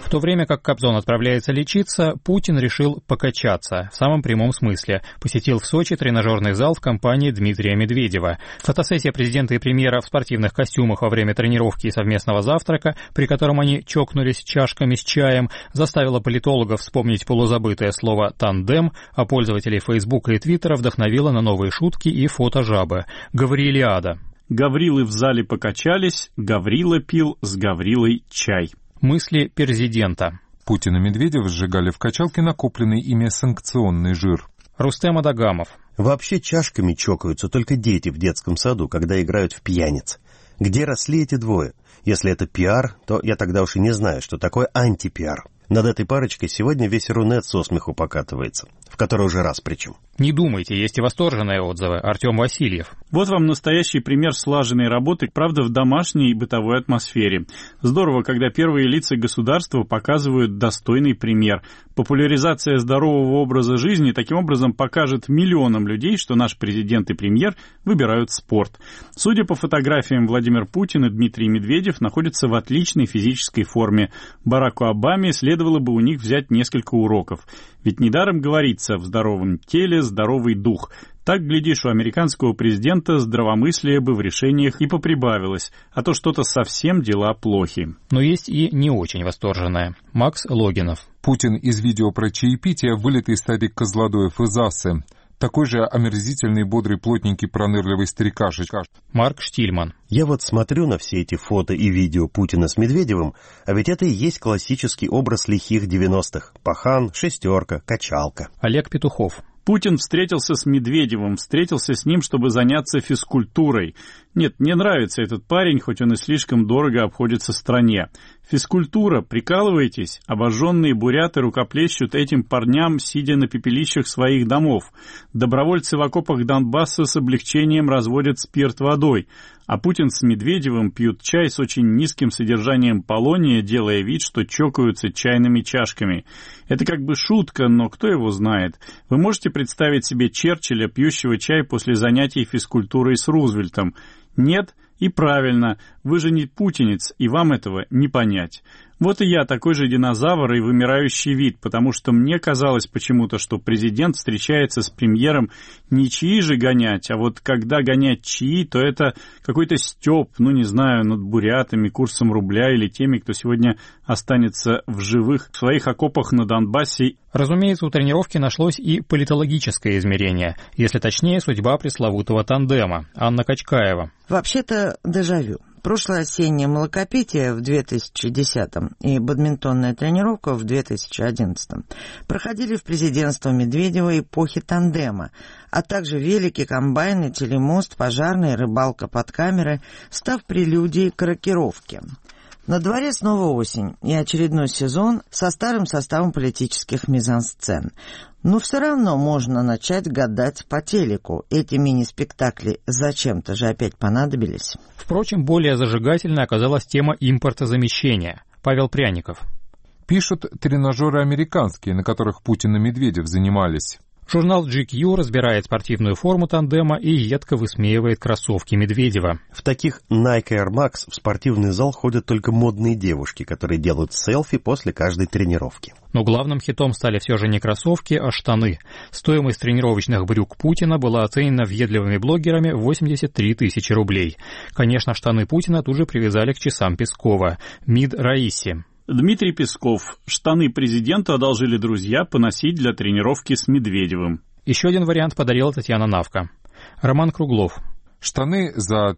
В то время как Кобзон отправляется лечиться, Путин решил покачаться, в самом прямом смысле. Посетил в Сочи тренажерный зал в компании Дмитрия Медведева. Фотосессия президента и премьера в спортивных костюмах во время тренировки и совместного завтрака, при котором они чокнулись чашками с чаем, заставила политологов вспомнить полузабытое слово «тандем», а пользователей Фейсбука и Твиттера вдохновила на новые шутки и фото жабы. Гаврилиада. Гаврилы в зале покачались, Гаврила пил с Гаврилой чай. Мысли президента. Путин и Медведев сжигали в качалке накопленный ими санкционный жир. Рустем Адагамов. Вообще чашками чокаются только дети в детском саду, когда играют в пьяниц. Где росли эти двое? Если это пиар, то я тогда уж и не знаю, что такое антипиар. Над этой парочкой сегодня весь Рунет со смеху покатывается. В который уже раз причем. Не думайте, есть и восторженные отзывы. Артем Васильев. Вот вам настоящий пример слаженной работы, правда, в домашней и бытовой атмосфере. Здорово, когда первые лица государства показывают достойный пример. Популяризация здорового образа жизни таким образом покажет миллионам людей, что наш президент и премьер выбирают спорт. Судя по фотографиям, Владимир Путин и Дмитрий Медведев находятся в отличной физической форме. Бараку Обаме следовало бы у них взять несколько уроков. Ведь недаром говорится: в здоровом теле здоровый дух. Так, глядишь, у американского президента здравомыслие бы в решениях и поприбавилось, а то что-то совсем дела плохи. Но есть и не очень восторженное. Макс Логинов. Путин из видео про чаепитие, вылитый старик Козлодоев из Асы. Такой же омерзительный, бодрый, плотненький, пронырливый старикашек. Марк Штильман. Я вот смотрю на все эти фото и видео Путина с Медведевым, а ведь это и есть классический образ лихих 90-х. Пахан, шестерка, качалка. Олег Петухов. Путин встретился с Медведевым, встретился с ним, чтобы заняться физкультурой. Нет, мне нравится этот парень, хоть он и слишком дорого обходится стране. Физкультура, прикалываетесь? Обожженные буряты рукоплещут этим парням, сидя на пепелищах своих домов. Добровольцы в окопах Донбасса с облегчением разводят спирт водой. А Путин с Медведевым пьют чай с очень низким содержанием полония, делая вид, что чокаются чайными чашками. Это как бы шутка, но кто его знает? Вы можете представить себе Черчилля, пьющего чай после занятий физкультурой с Рузвельтом? Нет? И правильно, вы же не путинец, и вам этого не понять. Вот и я такой же динозавр и вымирающий вид, потому что мне казалось почему-то, что президент встречается с премьером не чаи же гонять, а вот когда гонять чаи, то это какой-то стёб, не знаю, над бурятами, курсом рубля или теми, кто сегодня останется в живых в своих окопах на Донбассе. Разумеется, у тренировки нашлось и политологическое измерение, если точнее, судьба пресловутого тандема. Анна Качкаева. Вообще-то дежавю. Прошлое осеннее молокопитие в 2010-м и бадминтонная тренировка в 2011-м проходили в президентство Медведева эпохи тандема, а также велики, комбайны, телемост, пожарная, рыбалка под камерой, став прелюдией к рокировке. На дворе снова осень и очередной сезон со старым составом политических мизансцен. Но все равно можно начать гадать по телеку. Эти мини-спектакли зачем-то же опять понадобились. Впрочем, более зажигательной оказалась тема импортозамещения. Павел Пряников. Пишут тренажеры американские, на которых Путин и Медведев занимались. Журнал GQ разбирает спортивную форму тандема и едко высмеивает кроссовки Медведева. В таких Nike Air Max в спортивный зал ходят только модные девушки, которые делают селфи после каждой тренировки. Но главным хитом стали все же не кроссовки, а штаны. Стоимость тренировочных брюк Путина была оценена въедливыми блогерами в 83 тысячи рублей. Конечно, штаны Путина тут же привязали к часам Пескова. МИД Раиси. Дмитрий Песков. Штаны президента одолжили друзья поносить для тренировки с Медведевым. Еще один вариант подарила Татьяна Навка. Роман Круглов. Штаны за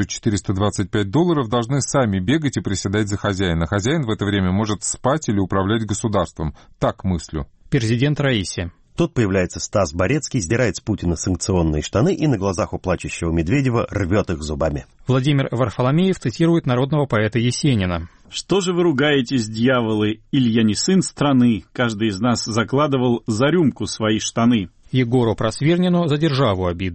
$1425 должны сами бегать и приседать за хозяина. Хозяин в это время может спать или управлять государством. Так мыслю. Президент Раиси. Тут появляется Стас Борецкий, сдирает с Путина санкционные штаны и на глазах у плачущего Медведева рвет их зубами. Владимир Варфоломеев цитирует народного поэта Есенина. «Что же вы ругаетесь, дьяволы? Илья не сын страны. Каждый из нас закладывал за рюмку свои штаны». Егору Просвирнину за державу обидно.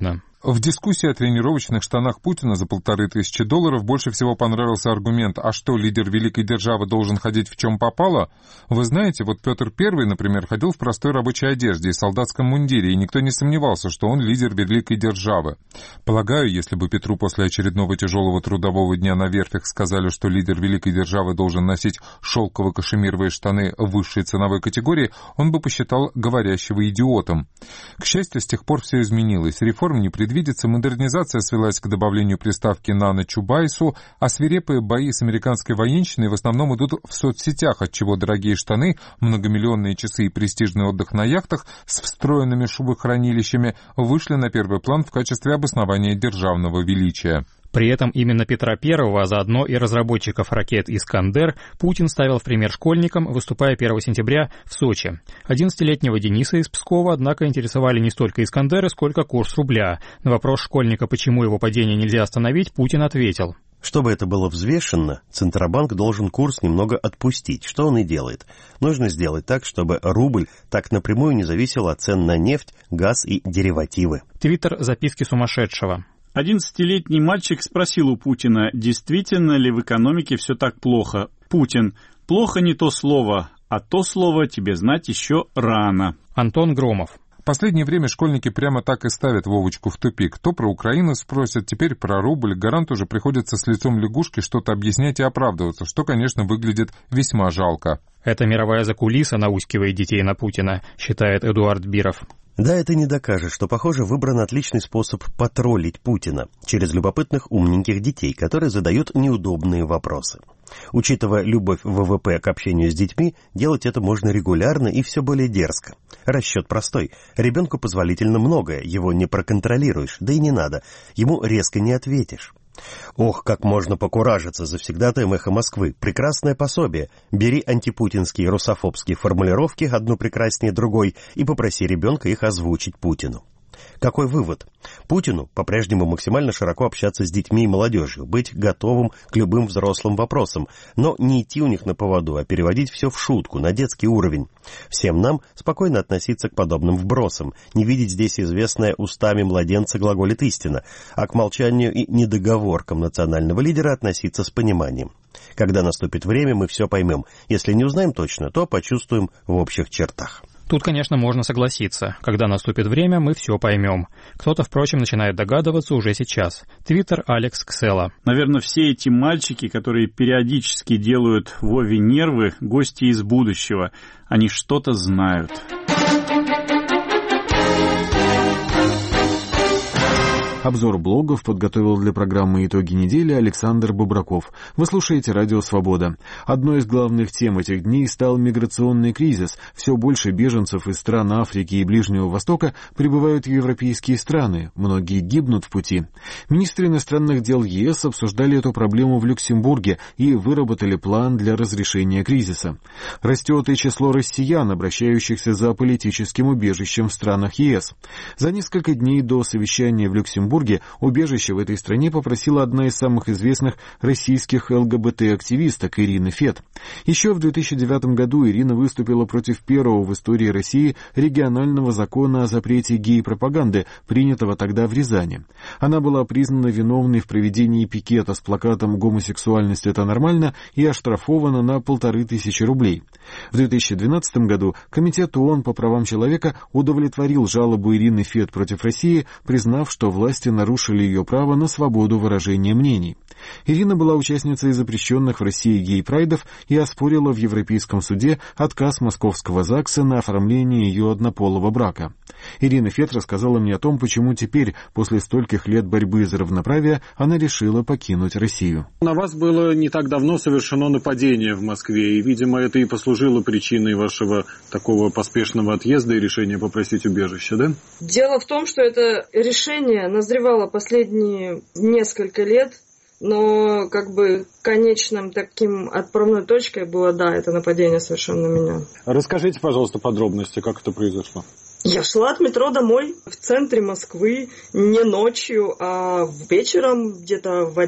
В дискуссии о тренировочных штанах Путина за $1500 больше всего понравился аргумент: а что, лидер великой державы должен ходить в чем попало? Вы знаете, вот Петр I, например, ходил в простой рабочей одежде и солдатском мундире, и никто не сомневался, что он лидер великой державы. Полагаю, если бы Петру после очередного тяжелого трудового дня на верфях сказали, что лидер великой державы должен носить шелково-кашемировые штаны высшей ценовой категории, он бы посчитал говорящего идиотом. К счастью, с тех пор все изменилось. Реформ не предвидится, модернизация свелась к добавлению приставки «Нано Чубайсу», а свирепые бои с американской военщиной в основном идут в соцсетях, отчего дорогие штаны, многомиллионные часы и престижный отдых на яхтах с встроенными шубохранилищами вышли на первый план в качестве обоснования державного величия. При этом именно Петра I, а заодно и разработчиков ракет «Искандер» Путин ставил в пример школьникам, выступая 1 сентября в Сочи. 11-летнего Дениса из Пскова, однако, интересовали не столько «Искандеры», сколько курс рубля. На вопрос школьника, почему его падение нельзя остановить, Путин ответил: чтобы это было взвешенно, Центробанк должен курс немного отпустить, что он и делает. Нужно сделать так, чтобы рубль так напрямую не зависел от цен на нефть, газ и деривативы. Твиттер «Записки сумасшедшего». 11-летний мальчик спросил у Путина, действительно ли в экономике все так плохо. Путин: плохо не то слово, а то слово тебе знать еще рано. Антон Громов. В последнее время школьники прямо так и ставят Вовочку в тупик. То про Украину спросят, теперь про рубль. Гаранту же приходится с лицом лягушки что-то объяснять и оправдываться, что, конечно, выглядит весьма жалко. Это мировая закулиса наускивает детей на Путина, считает Эдуард Биров. Да, это не докажет, что, похоже, выбран отличный способ потроллить Путина через любопытных умненьких детей, которые задают неудобные вопросы. Учитывая любовь ВВП к общению с детьми, делать это можно регулярно и все более дерзко. Расчет простой. Ребенку позволительно многое, его не проконтролируешь, да и не надо, ему резко не ответишь. Ох, как можно покуражиться завсегдатаем «Эхо Москвы». Прекрасное пособие. Бери антипутинские русофобские формулировки, одну прекраснее другой, и попроси ребенка их озвучить Путину. Какой вывод? Путину по-прежнему максимально широко общаться с детьми и молодежью, быть готовым к любым взрослым вопросам, но не идти у них на поводу, а переводить все в шутку, на детский уровень. Всем нам спокойно относиться к подобным вбросам, не видеть здесь известное устами младенца глаголит истина, а к молчанию и недоговоркам национального лидера относиться с пониманием. Когда наступит время, мы все поймем. Если не узнаем точно, то почувствуем в общих чертах. Тут, конечно, можно согласиться. Когда наступит время, мы все поймем. Кто-то, впрочем, начинает догадываться уже сейчас. Твиттер Алекс Ксела. Наверное, все эти мальчики, которые периодически делают Вове нервы, гости из будущего. Они что-то знают. Обзор блогов подготовил для программы «Итоги недели» Александр Бобраков. Вы слушаете «Радио Свобода». Одной из главных тем этих дней стал миграционный кризис. Все больше беженцев из стран Африки и Ближнего Востока прибывают в европейские страны. Многие гибнут в пути. Министры иностранных дел ЕС обсуждали эту проблему в Люксембурге и выработали план для разрешения кризиса. Растет и число россиян, обращающихся за политическим убежищем в странах ЕС. За несколько дней до совещания в Люксембурге убежище в этой стране попросила одна из самых известных российских ЛГБТ-активисток Ирина Фет. Еще в 2009 году Ирина выступила против первого в истории России регионального закона о запрете гей-пропаганды, принятого тогда в Рязани. Она была признана виновной в проведении пикета с плакатом «Гомосексуальность – это нормально» и оштрафована на 1500 рублей. В 2012 году Комитет ООН по правам человека удовлетворил жалобу Ирины Фет против России, признав, что власти нарушили ее право на свободу выражения мнений. Ирина была участницей запрещенных в России гей-прайдов и оспорила в Европейском суде отказ московского ЗАГСа на оформление ее однополого брака. Ирина Фет рассказала мне о том, почему теперь, после стольких лет борьбы за равноправие, она решила покинуть Россию. На вас было не так давно совершено нападение в Москве, и, видимо, это и послужило причиной вашего такого поспешного отъезда и решения попросить убежище, да? Дело в том, что это решение назревало последние несколько лет, но конечным таким отправной точкой было, это нападение совершенно на меня. Расскажите, пожалуйста, подробности, как это произошло. Я шла от метро домой в центре Москвы не ночью, а вечером, где-то в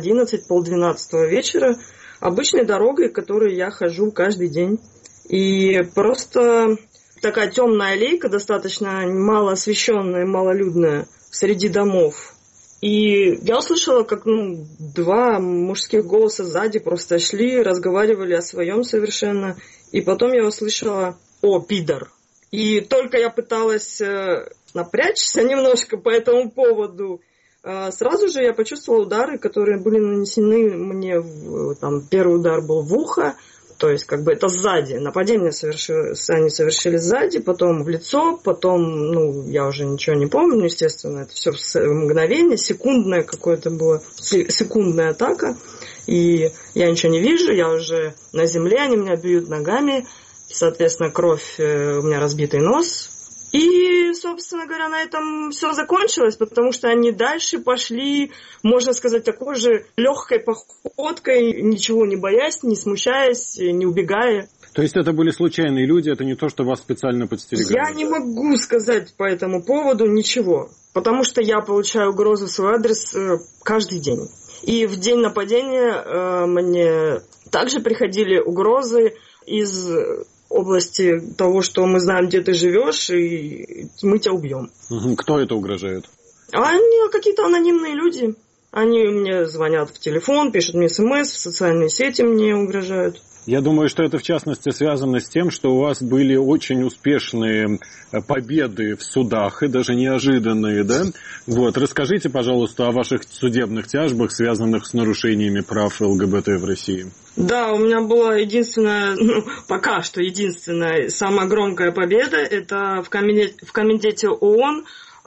11-12 вечера, обычной дорогой, которой я хожу каждый день. И просто такая темная аллейка, достаточно мало освещенная, малолюдная, среди домов. И я услышала, как два мужских голоса сзади просто шли, разговаривали о своем совершенно. И потом я услышала «О, пидор!». И только я пыталась напрячься немножко по этому поводу, сразу же я почувствовала удары, которые были нанесены мне. Первый удар был в ухо, то есть как бы это сзади. Нападение они совершили сзади, потом в лицо, потом, я уже ничего не помню, естественно, это все в мгновение, секундная какое-то была, секундная атака. И я ничего не вижу, я уже на земле, они меня бьют ногами, соответственно, кровь, у меня разбитый нос. И, собственно говоря, на этом все закончилось, потому что они дальше пошли, можно сказать, такой же легкой походкой, ничего не боясь, не смущаясь, не убегая. То есть это были случайные люди, это не то, что вас специально подстерегали? Я не могу сказать по этому поводу ничего, потому что я получаю угрозы в свой адрес каждый день. И в день нападения мне также приходили угрозы из области того, что мы знаем, где ты живешь, и мы тебя убьем. Кто это угрожает? Они какие-то анонимные люди. Они мне звонят в телефон, пишут мне смс, в социальные сети мне угрожают. Я думаю, что это в частности связано с тем, что у вас были очень успешные победы в судах, и даже неожиданные, да? Вот, расскажите, пожалуйста, о ваших судебных тяжбах, связанных с нарушениями прав ЛГБТ в России. Да, у меня была единственная, пока что единственная, самая громкая победа, это в комитете ООН.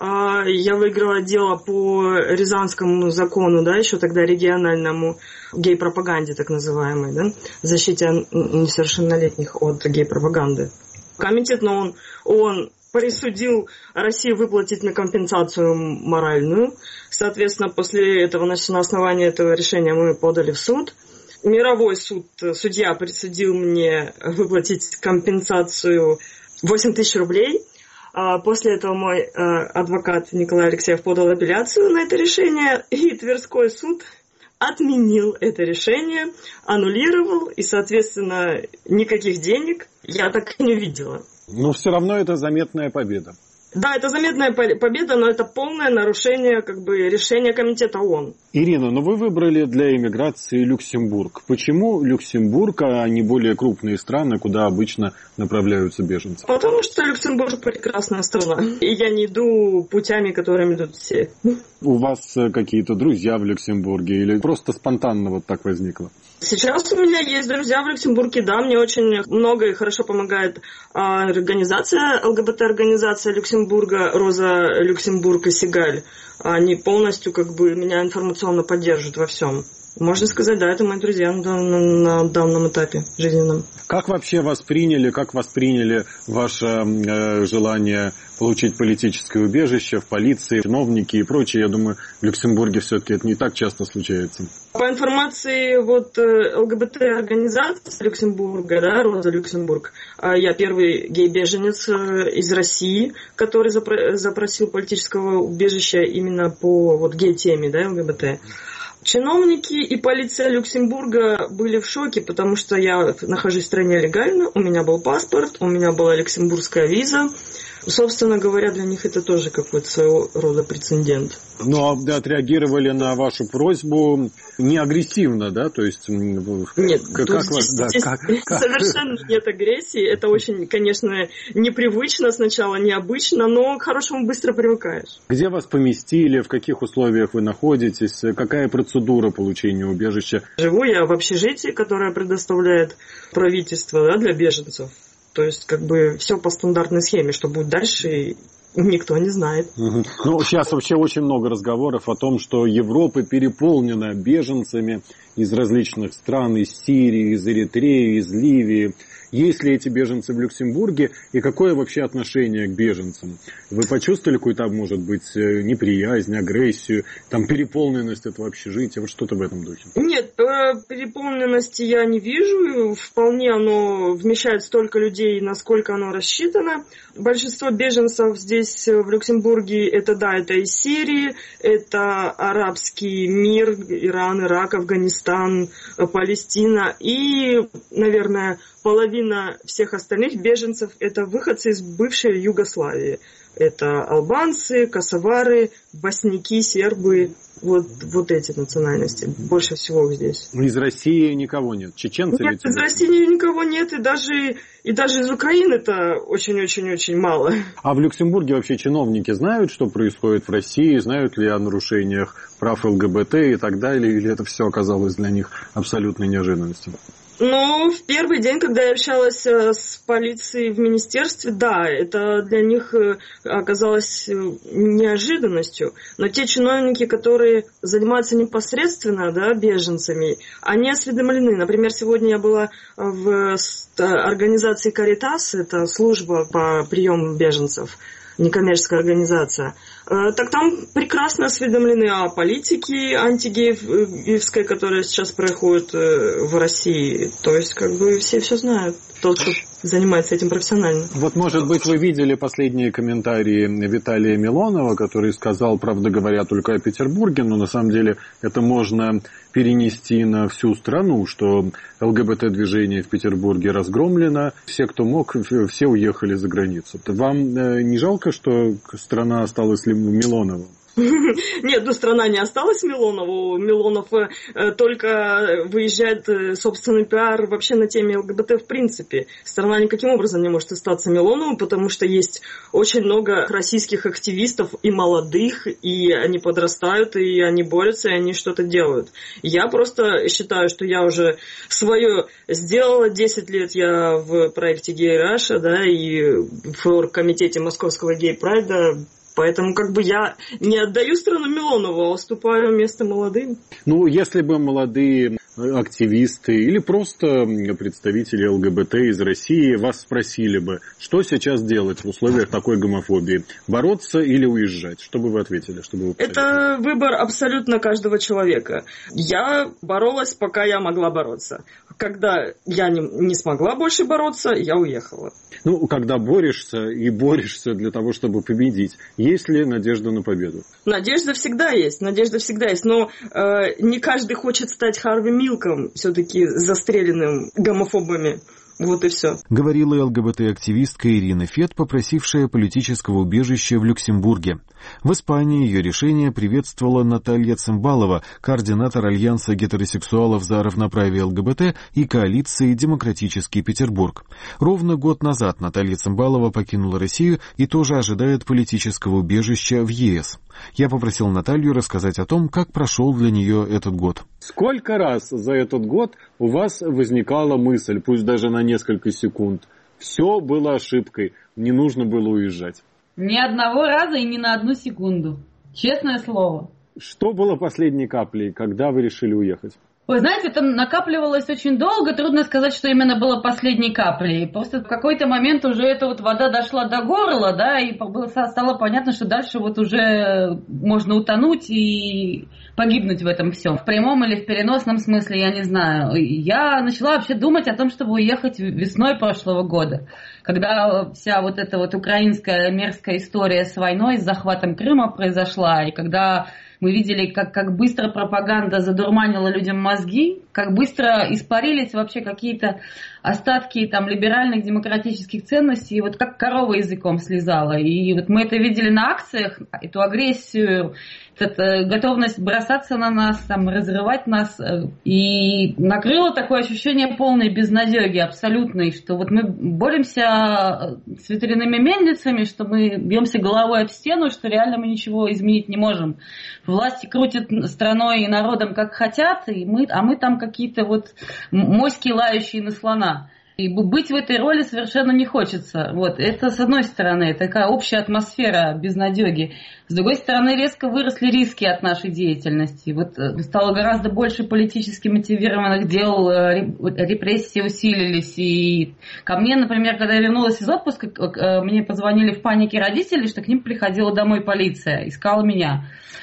Я выиграла дело по Рязанскому закону, да, еще тогда региональному, гей-пропаганде так называемой, да, защите несовершеннолетних от гей-пропаганды. Комитет ООН присудил России выплатить мне компенсацию моральную. Соответственно, после этого, на основании этого решения мы подали в суд. Мировой суд, судья присудил мне выплатить компенсацию 8 тысяч рублей. После этого мой адвокат Николай Алексеев подал апелляцию на это решение, и Тверской суд отменил это решение, аннулировал, и, соответственно, никаких денег я так и не видела. Но все равно это заметная победа. Да, это заметная победа, но это полное нарушение решения комитета ООН. Ирина, но вы выбрали для иммиграции Люксембург. Почему Люксембург, а не более крупные страны, куда обычно направляются беженцы? Потому что Люксембург прекрасная страна, и я не иду путями, которыми идут все. У вас какие-то друзья в Люксембурге или просто спонтанно вот так возникло? Сейчас у меня есть друзья в Люксембурге, да, мне очень много и хорошо помогает организация, ЛГБТ-организация Люксембурга, Роза Люксембург и Сигаль. Они полностью меня информационно поддерживают во всем. Можно сказать, да, это мои друзья на данном этапе жизненном. Как вообще восприняли ваше желание получить политическое убежище в полиции, чиновники и прочее? Я думаю, в Люксембурге все-таки это не так часто случается. По информации ЛГБТ-организации Люксембурга, да, Роза Люксембург, я первый гей-беженец из России, который запросил политического убежища именно по гей-теме, да, ЛГБТ. Чиновники и полиция Люксембурга были в шоке, потому что я нахожусь в стране легально, у меня был паспорт, у меня была люксембургская виза. Собственно говоря, для них это тоже какой-то своего рода прецедент. Но отреагировали на вашу просьбу не агрессивно, да? То есть... Нет, совершенно нет агрессии. Это очень, конечно, непривычно сначала, необычно, но к хорошему быстро привыкаешь. Где вас поместили, в каких условиях вы находитесь, какая процедура получения убежища? Живу я в общежитии, которое предоставляет правительство, да, для беженцев. То есть, все по стандартной схеме, что будет дальше, никто не знает. Ну, сейчас вообще очень много разговоров о том, что Европа переполнена беженцами из различных стран, из Сирии, из Эритреи, из Ливии. Есть ли эти беженцы в Люксембурге и какое вообще отношение к беженцам? Вы почувствовали какую-то, может быть, неприязнь, агрессию, переполненность этого общежития, вот что-то в этом духе? Нет, переполненности я не вижу. Вполне оно вмещает столько людей, насколько оно рассчитано. Большинство беженцев здесь здесь, в Люксембурге, это из Сирии, это арабский мир, Иран, Ирак, Афганистан, Палестина. И, наверное, половина всех остальных беженцев – это выходцы из бывшей Югославии. Это албанцы, косовары, босники, сербы. Вот эти национальности. Больше всего здесь. Из России никого нет? Чеченцы? Нет, из России никого нет. И даже из Украины-то очень-очень-очень мало. А в Люксембурге вообще чиновники знают, что происходит в России? Знают ли о нарушениях прав ЛГБТ и так далее? Или это все оказалось для них абсолютной неожиданностью? Ну, в первый день, когда я общалась с полицией в министерстве, да, это для них оказалось неожиданностью. Но те чиновники, которые занимаются непосредственно, беженцами, они осведомлены. Например, сегодня я была в организации «Каритас», это служба по приему беженцев, некоммерческая организация. Так там прекрасно осведомлены о политике антигеевской, которая сейчас происходит в России. То есть, все знают. Тот, кто занимается этим профессионально. Вот, может быть, вы видели последние комментарии Виталия Милонова, который сказал, правда говоря, только о Петербурге, но на самом деле это можно перенести на всю страну, что ЛГБТ-движение в Петербурге разгромлено, все, кто мог, все уехали за границу. Вам не жалко, что страна осталась Милоновым? Нет, страна не осталась Милонову. Милонов только выезжает собственный пиар вообще на теме ЛГБТ в принципе. Страна никаким образом не может остаться Милоновым, потому что есть очень много российских активистов и молодых, и они подрастают, и они борются, и они что-то делают. Я просто считаю, что я уже свое сделала. 10 лет я в проекте Gay Russia, и в оргкомитете Московского гей-прайда. Поэтому я не отдаю страну Милонову, а уступаю место молодым. Ну, если бы молодые активисты или просто представители ЛГБТ из России вас спросили бы, что сейчас делать в условиях такой гомофобии? Бороться или уезжать? Что бы вы ответили? Это выбор абсолютно каждого человека. Я боролась, пока я могла бороться. Когда я не смогла больше бороться, я уехала. Ну, когда борешься для того, чтобы победить, есть ли надежда на победу? Надежда всегда есть. Но не каждый хочет стать Харви Милком, все-таки застреленным гомофобами. Вот и все. Говорила ЛГБТ-активистка Ирина Фет, попросившая политического убежища в Люксембурге. В Испании ее решение приветствовала Наталья Цимбалова, координатор Альянса гетеросексуалов за равноправие ЛГБТ и коалиции «Демократический Петербург». Ровно год назад Наталья Цимбалова покинула Россию и тоже ожидает политического убежища в ЕС. Я попросил Наталью рассказать о том, как прошел для нее этот год. Сколько раз за этот год у вас возникала мысль, пусть даже на несколько секунд, все было ошибкой, не нужно было уезжать? Ни одного раза и ни на одну секунду. Честное слово. Что было последней каплей, когда вы решили уехать? Вы знаете, это накапливалось очень долго, трудно сказать, что именно было последней каплей. Просто в какой-то момент уже эта вода дошла до горла, и стало понятно, что дальше уже можно утонуть и погибнуть в этом всем. В прямом или в переносном смысле, я не знаю. Я начала вообще думать о том, чтобы уехать весной прошлого года, когда вся эта украинская мерзкая история с войной, с захватом Крыма произошла, и когда мы видели, как быстро пропаганда задурманила людям мозги, как быстро испарились вообще какие-то остатки либеральных демократических ценностей, как корова языком слезала. И мы это видели на акциях, эту агрессию, эту готовность бросаться на нас, разрывать нас. И накрыло такое ощущение полной безнадеги, абсолютной, что мы боремся с ветряными мельницами, что мы бьемся головой об стену, что реально мы ничего изменить не можем. Власти крутят страной и народом как хотят, а мы там какие-то моськи, лающие на слона. И быть в этой роли совершенно не хочется. Это с одной стороны, такая общая атмосфера безнадеги. С другой стороны, резко выросли риски от нашей деятельности. Стало гораздо больше политически мотивированных дел, репрессии усилились. И ко мне, например, когда я вернулась из отпуска, мне позвонили в панике родители, что к ним приходила домой полиция, искала меня.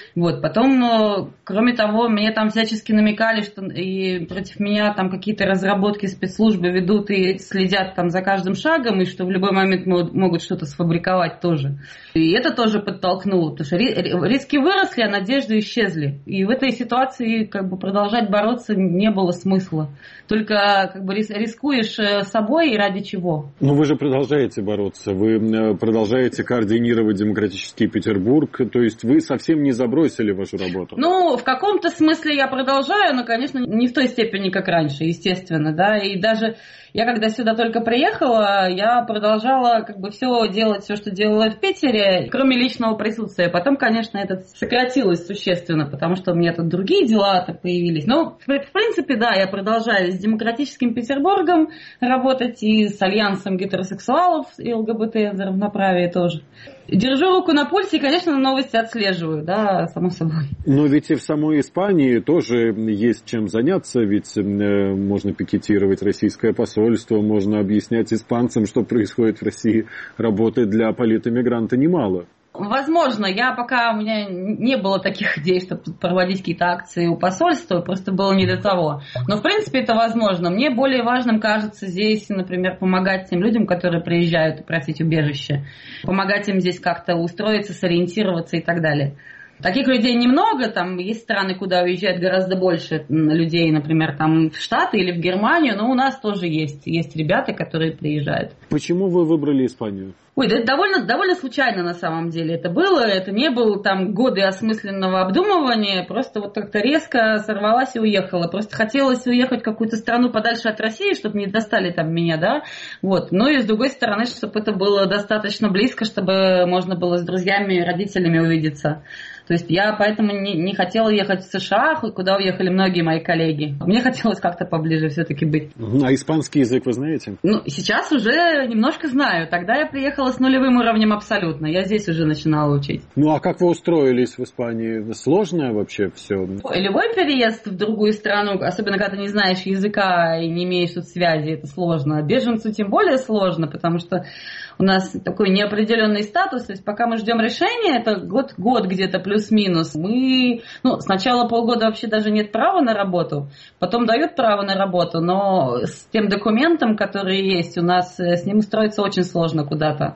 Вот. Потом, кроме того, мне там всячески намекали, что и против меня там какие-то разработки спецслужбы ведут и следят там за каждым шагом, и что в любой момент могут что-то сфабриковать тоже. И это тоже подтолкнуло, потому что риски выросли, а надежды исчезли. И в этой ситуации как бы продолжать бороться не было смысла. Только как бы рискуешь собой и ради чего. Но вы же продолжаете бороться, вы продолжаете координировать демократический Петербург, то есть вы совсем не забросили вашу работу. Ну, в каком-то смысле я продолжаю, но, конечно, не в той степени, как раньше, естественно, да, и даже я когда сюда только приехала, я продолжала как бы все делать, все, что делала в Питере, кроме личного присутствия. Потом, конечно, это сократилось существенно, потому что у меня тут другие дела-то появились. Но, в принципе, да, я продолжаю с демократическим Петербургом работать и с альянсом гетеросексуалов и ЛГБТ за равноправие тоже. Держу руку на пульсе и, конечно, новости отслеживаю, да, само собой. Но ведь и в самой Испании тоже есть чем заняться, ведь можно пикетировать российское посольство, можно объяснять испанцам, что происходит в России. Работы для политэмигранта немало. Возможно, пока у меня не было таких идей, чтобы проводить какие-то акции у посольства, просто было не до того. Но, в принципе, это возможно. Мне более важным кажется здесь, например, помогать тем людям, которые приезжают и просить убежище. Помогать им здесь как-то устроиться, сориентироваться и так далее. Таких людей немного, там есть страны, куда уезжает гораздо больше людей, например, там в Штаты или в Германию, но у нас тоже есть ребята, которые приезжают. Почему вы выбрали Испанию? Ой, да это довольно случайно на самом деле это было. Это не было там годы осмысленного обдумывания. Просто вот как-то резко сорвалась и уехала. Просто хотелось уехать в какую-то страну подальше от России, чтобы не достали там меня, да. Вот. Ну и с другой стороны, чтобы это было достаточно близко, чтобы можно было с друзьями и родителями увидеться. То есть я поэтому не хотела ехать в США, куда уехали многие мои коллеги. Мне хотелось как-то поближе все-таки быть. А испанский язык вы знаете? Ну, сейчас уже немножко знаю. Тогда я приехала с нулевым уровнем абсолютно. Я здесь уже начинала учить. Ну, а как вы устроились в Испании? Сложно вообще все? Любой переезд в другую страну, особенно когда ты не знаешь языка и не имеешь тут связи, это сложно. Беженцу тем более сложно, потому что у нас такой неопределенный статус. То есть пока мы ждем решения, это год где-то плюс-минус. Мы, сначала полгода вообще даже нет права на работу, потом дают право на работу, но с тем документом, который есть у нас, с ним устроиться очень сложно куда-то.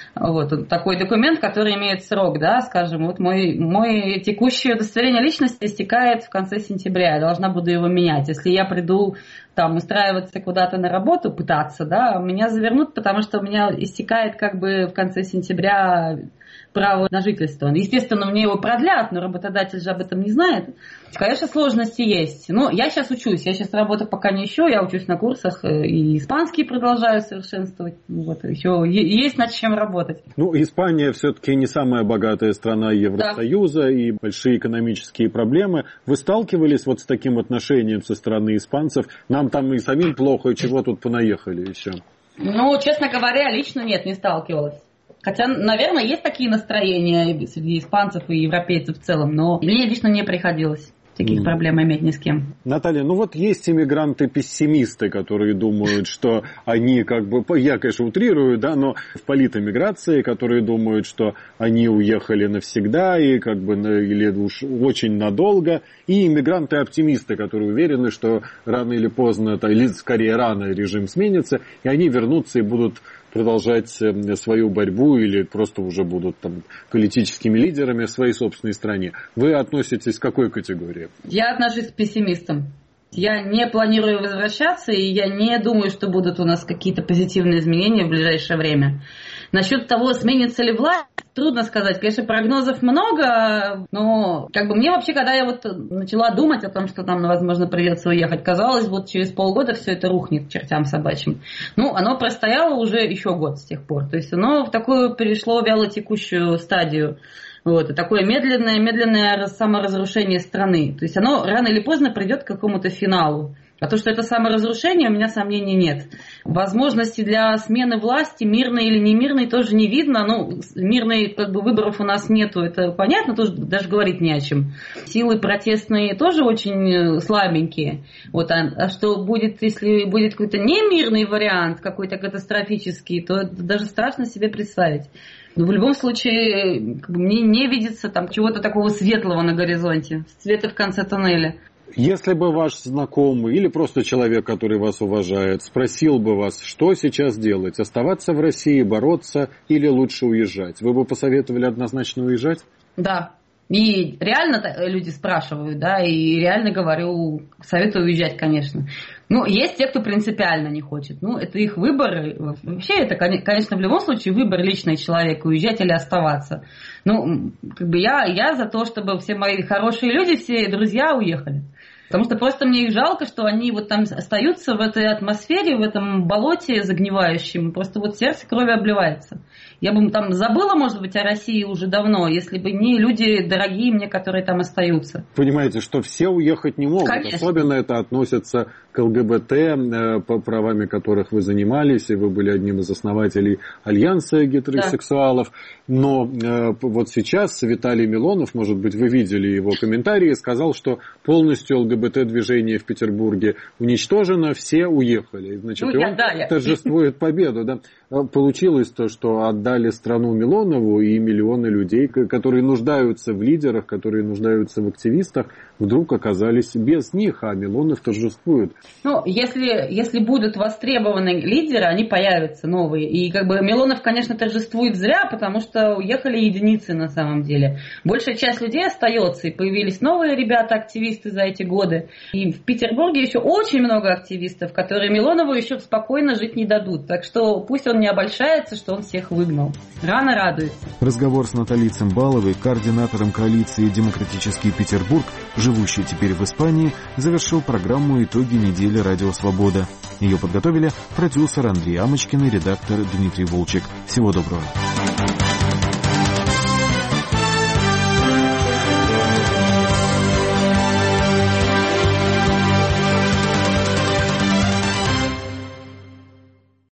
Вот такой документ, который имеет срок, да, скажем, вот мой текущее удостоверение личности истекает в конце сентября, я должна буду его менять. Если я приду там устраиваться куда-то на работу, пытаться, да, меня завернут, потому что у меня истекает как бы в конце сентября право на жительство. Естественно, мне его продлят, но работодатель же об этом не знает. Конечно, сложности есть. Но я сейчас учусь. Я сейчас работу пока не ищу. Я учусь на курсах и испанский продолжаю совершенствовать. Вот, еще есть над чем работать. Испания все-таки не самая богатая страна Евросоюза, да, и большие экономические проблемы. Вы сталкивались вот с таким отношением со стороны испанцев? Нам там и самим плохо, и чего тут понаехали еще? Честно говоря, лично нет, не сталкивалась. Хотя, наверное, есть такие настроения среди испанцев и европейцев в целом, но мне лично не приходилось таких проблем иметь ни с кем. Наталья, есть иммигранты-пессимисты, которые думают, что они я, конечно, утрирую, да, но в политэмиграции, которые думают, что они уехали навсегда и или уж очень надолго, и иммигранты-оптимисты, которые уверены, что рано или поздно, или скорее рано режим сменится, и они вернутся и будут продолжать свою борьбу или просто уже будут политическими лидерами в своей собственной стране. Вы относитесь к какой категории? Я отношусь к пессимистам. Я не планирую возвращаться, и я не думаю, что будут у нас какие-то позитивные изменения в ближайшее время. Насчет того, сменится ли власть, трудно сказать. Конечно, прогнозов много, но мне вообще, когда я начала думать о том, что там, возможно, придется уехать, казалось, через полгода все это рухнет к чертям собачьим. Оно простояло уже еще год с тех пор. То есть оно в такую перешло вялотекущую стадию. И такое медленное саморазрушение страны. То есть оно рано или поздно придет к какому-то финалу. А то, что это саморазрушение, у меня сомнений нет. Возможности для смены власти, мирной или не мирной, тоже не видно. Ну, мирной выборов у нас нету, это понятно, тоже даже говорить не о чем. Силы протестные тоже очень слабенькие. Вот, а что будет, если будет какой-то немирный вариант, какой-то катастрофический, то это даже страшно себе представить. Но в любом случае, мне не видится там чего-то такого светлого на горизонте, света в конце тоннеля. Если бы ваш знакомый или просто человек, который вас уважает, спросил бы вас, что сейчас делать, оставаться в России, бороться или лучше уезжать, вы бы посоветовали однозначно уезжать? Да. И реально люди спрашивают, да, и реально говорю, советую уезжать, конечно. Ну, есть те, кто принципиально не хочет. Ну, это их выбор. Вообще, это, конечно, в любом случае выбор личный человека, уезжать или оставаться. Ну, я за то, чтобы все мои хорошие люди, все друзья уехали. Потому что просто мне их жалко, что они вот там остаются в этой атмосфере, в этом болоте загнивающем. Просто вот сердце кровью обливается. Я бы там забыла, может быть, о России уже давно, если бы не люди дорогие мне, которые там остаются. Понимаете, что все уехать не могут. Конечно. Особенно это относится к ЛГБТ, по правами которых вы занимались, и вы были одним из основателей Альянса гетеросексуалов. Да. Но вот сейчас Виталий Милонов, может быть, вы видели его комментарии, сказал, что полностью ЛГБТ-движение в Петербурге уничтожено, все уехали. Значит, ну, он торжествует победу. Да? Получилось то, что отдали страну Милонову, и миллионы людей, которые нуждаются в лидерах, которые нуждаются в активистах, вдруг оказались без них, а Милонов торжествует. Ну, если будут востребованы лидеры, они появятся новые. И Милонов, конечно, торжествует зря, потому что уехали единицы на самом деле. Большая часть людей остается, и появились новые ребята, активисты за эти годы. И в Петербурге еще очень много активистов, которые Милонову еще спокойно жить не дадут. Так что пусть он не обольщается, что он всех выгнал. Рано радуется. Разговор с Натальей Цымбаловой, координатором коалиции «Демократический Петербург», живущий теперь в Испании, завершил программу «Итоги недели Радио Свобода». Ее подготовили продюсер Андрей Амочкин и редактор Дмитрий Волчек. Всего доброго.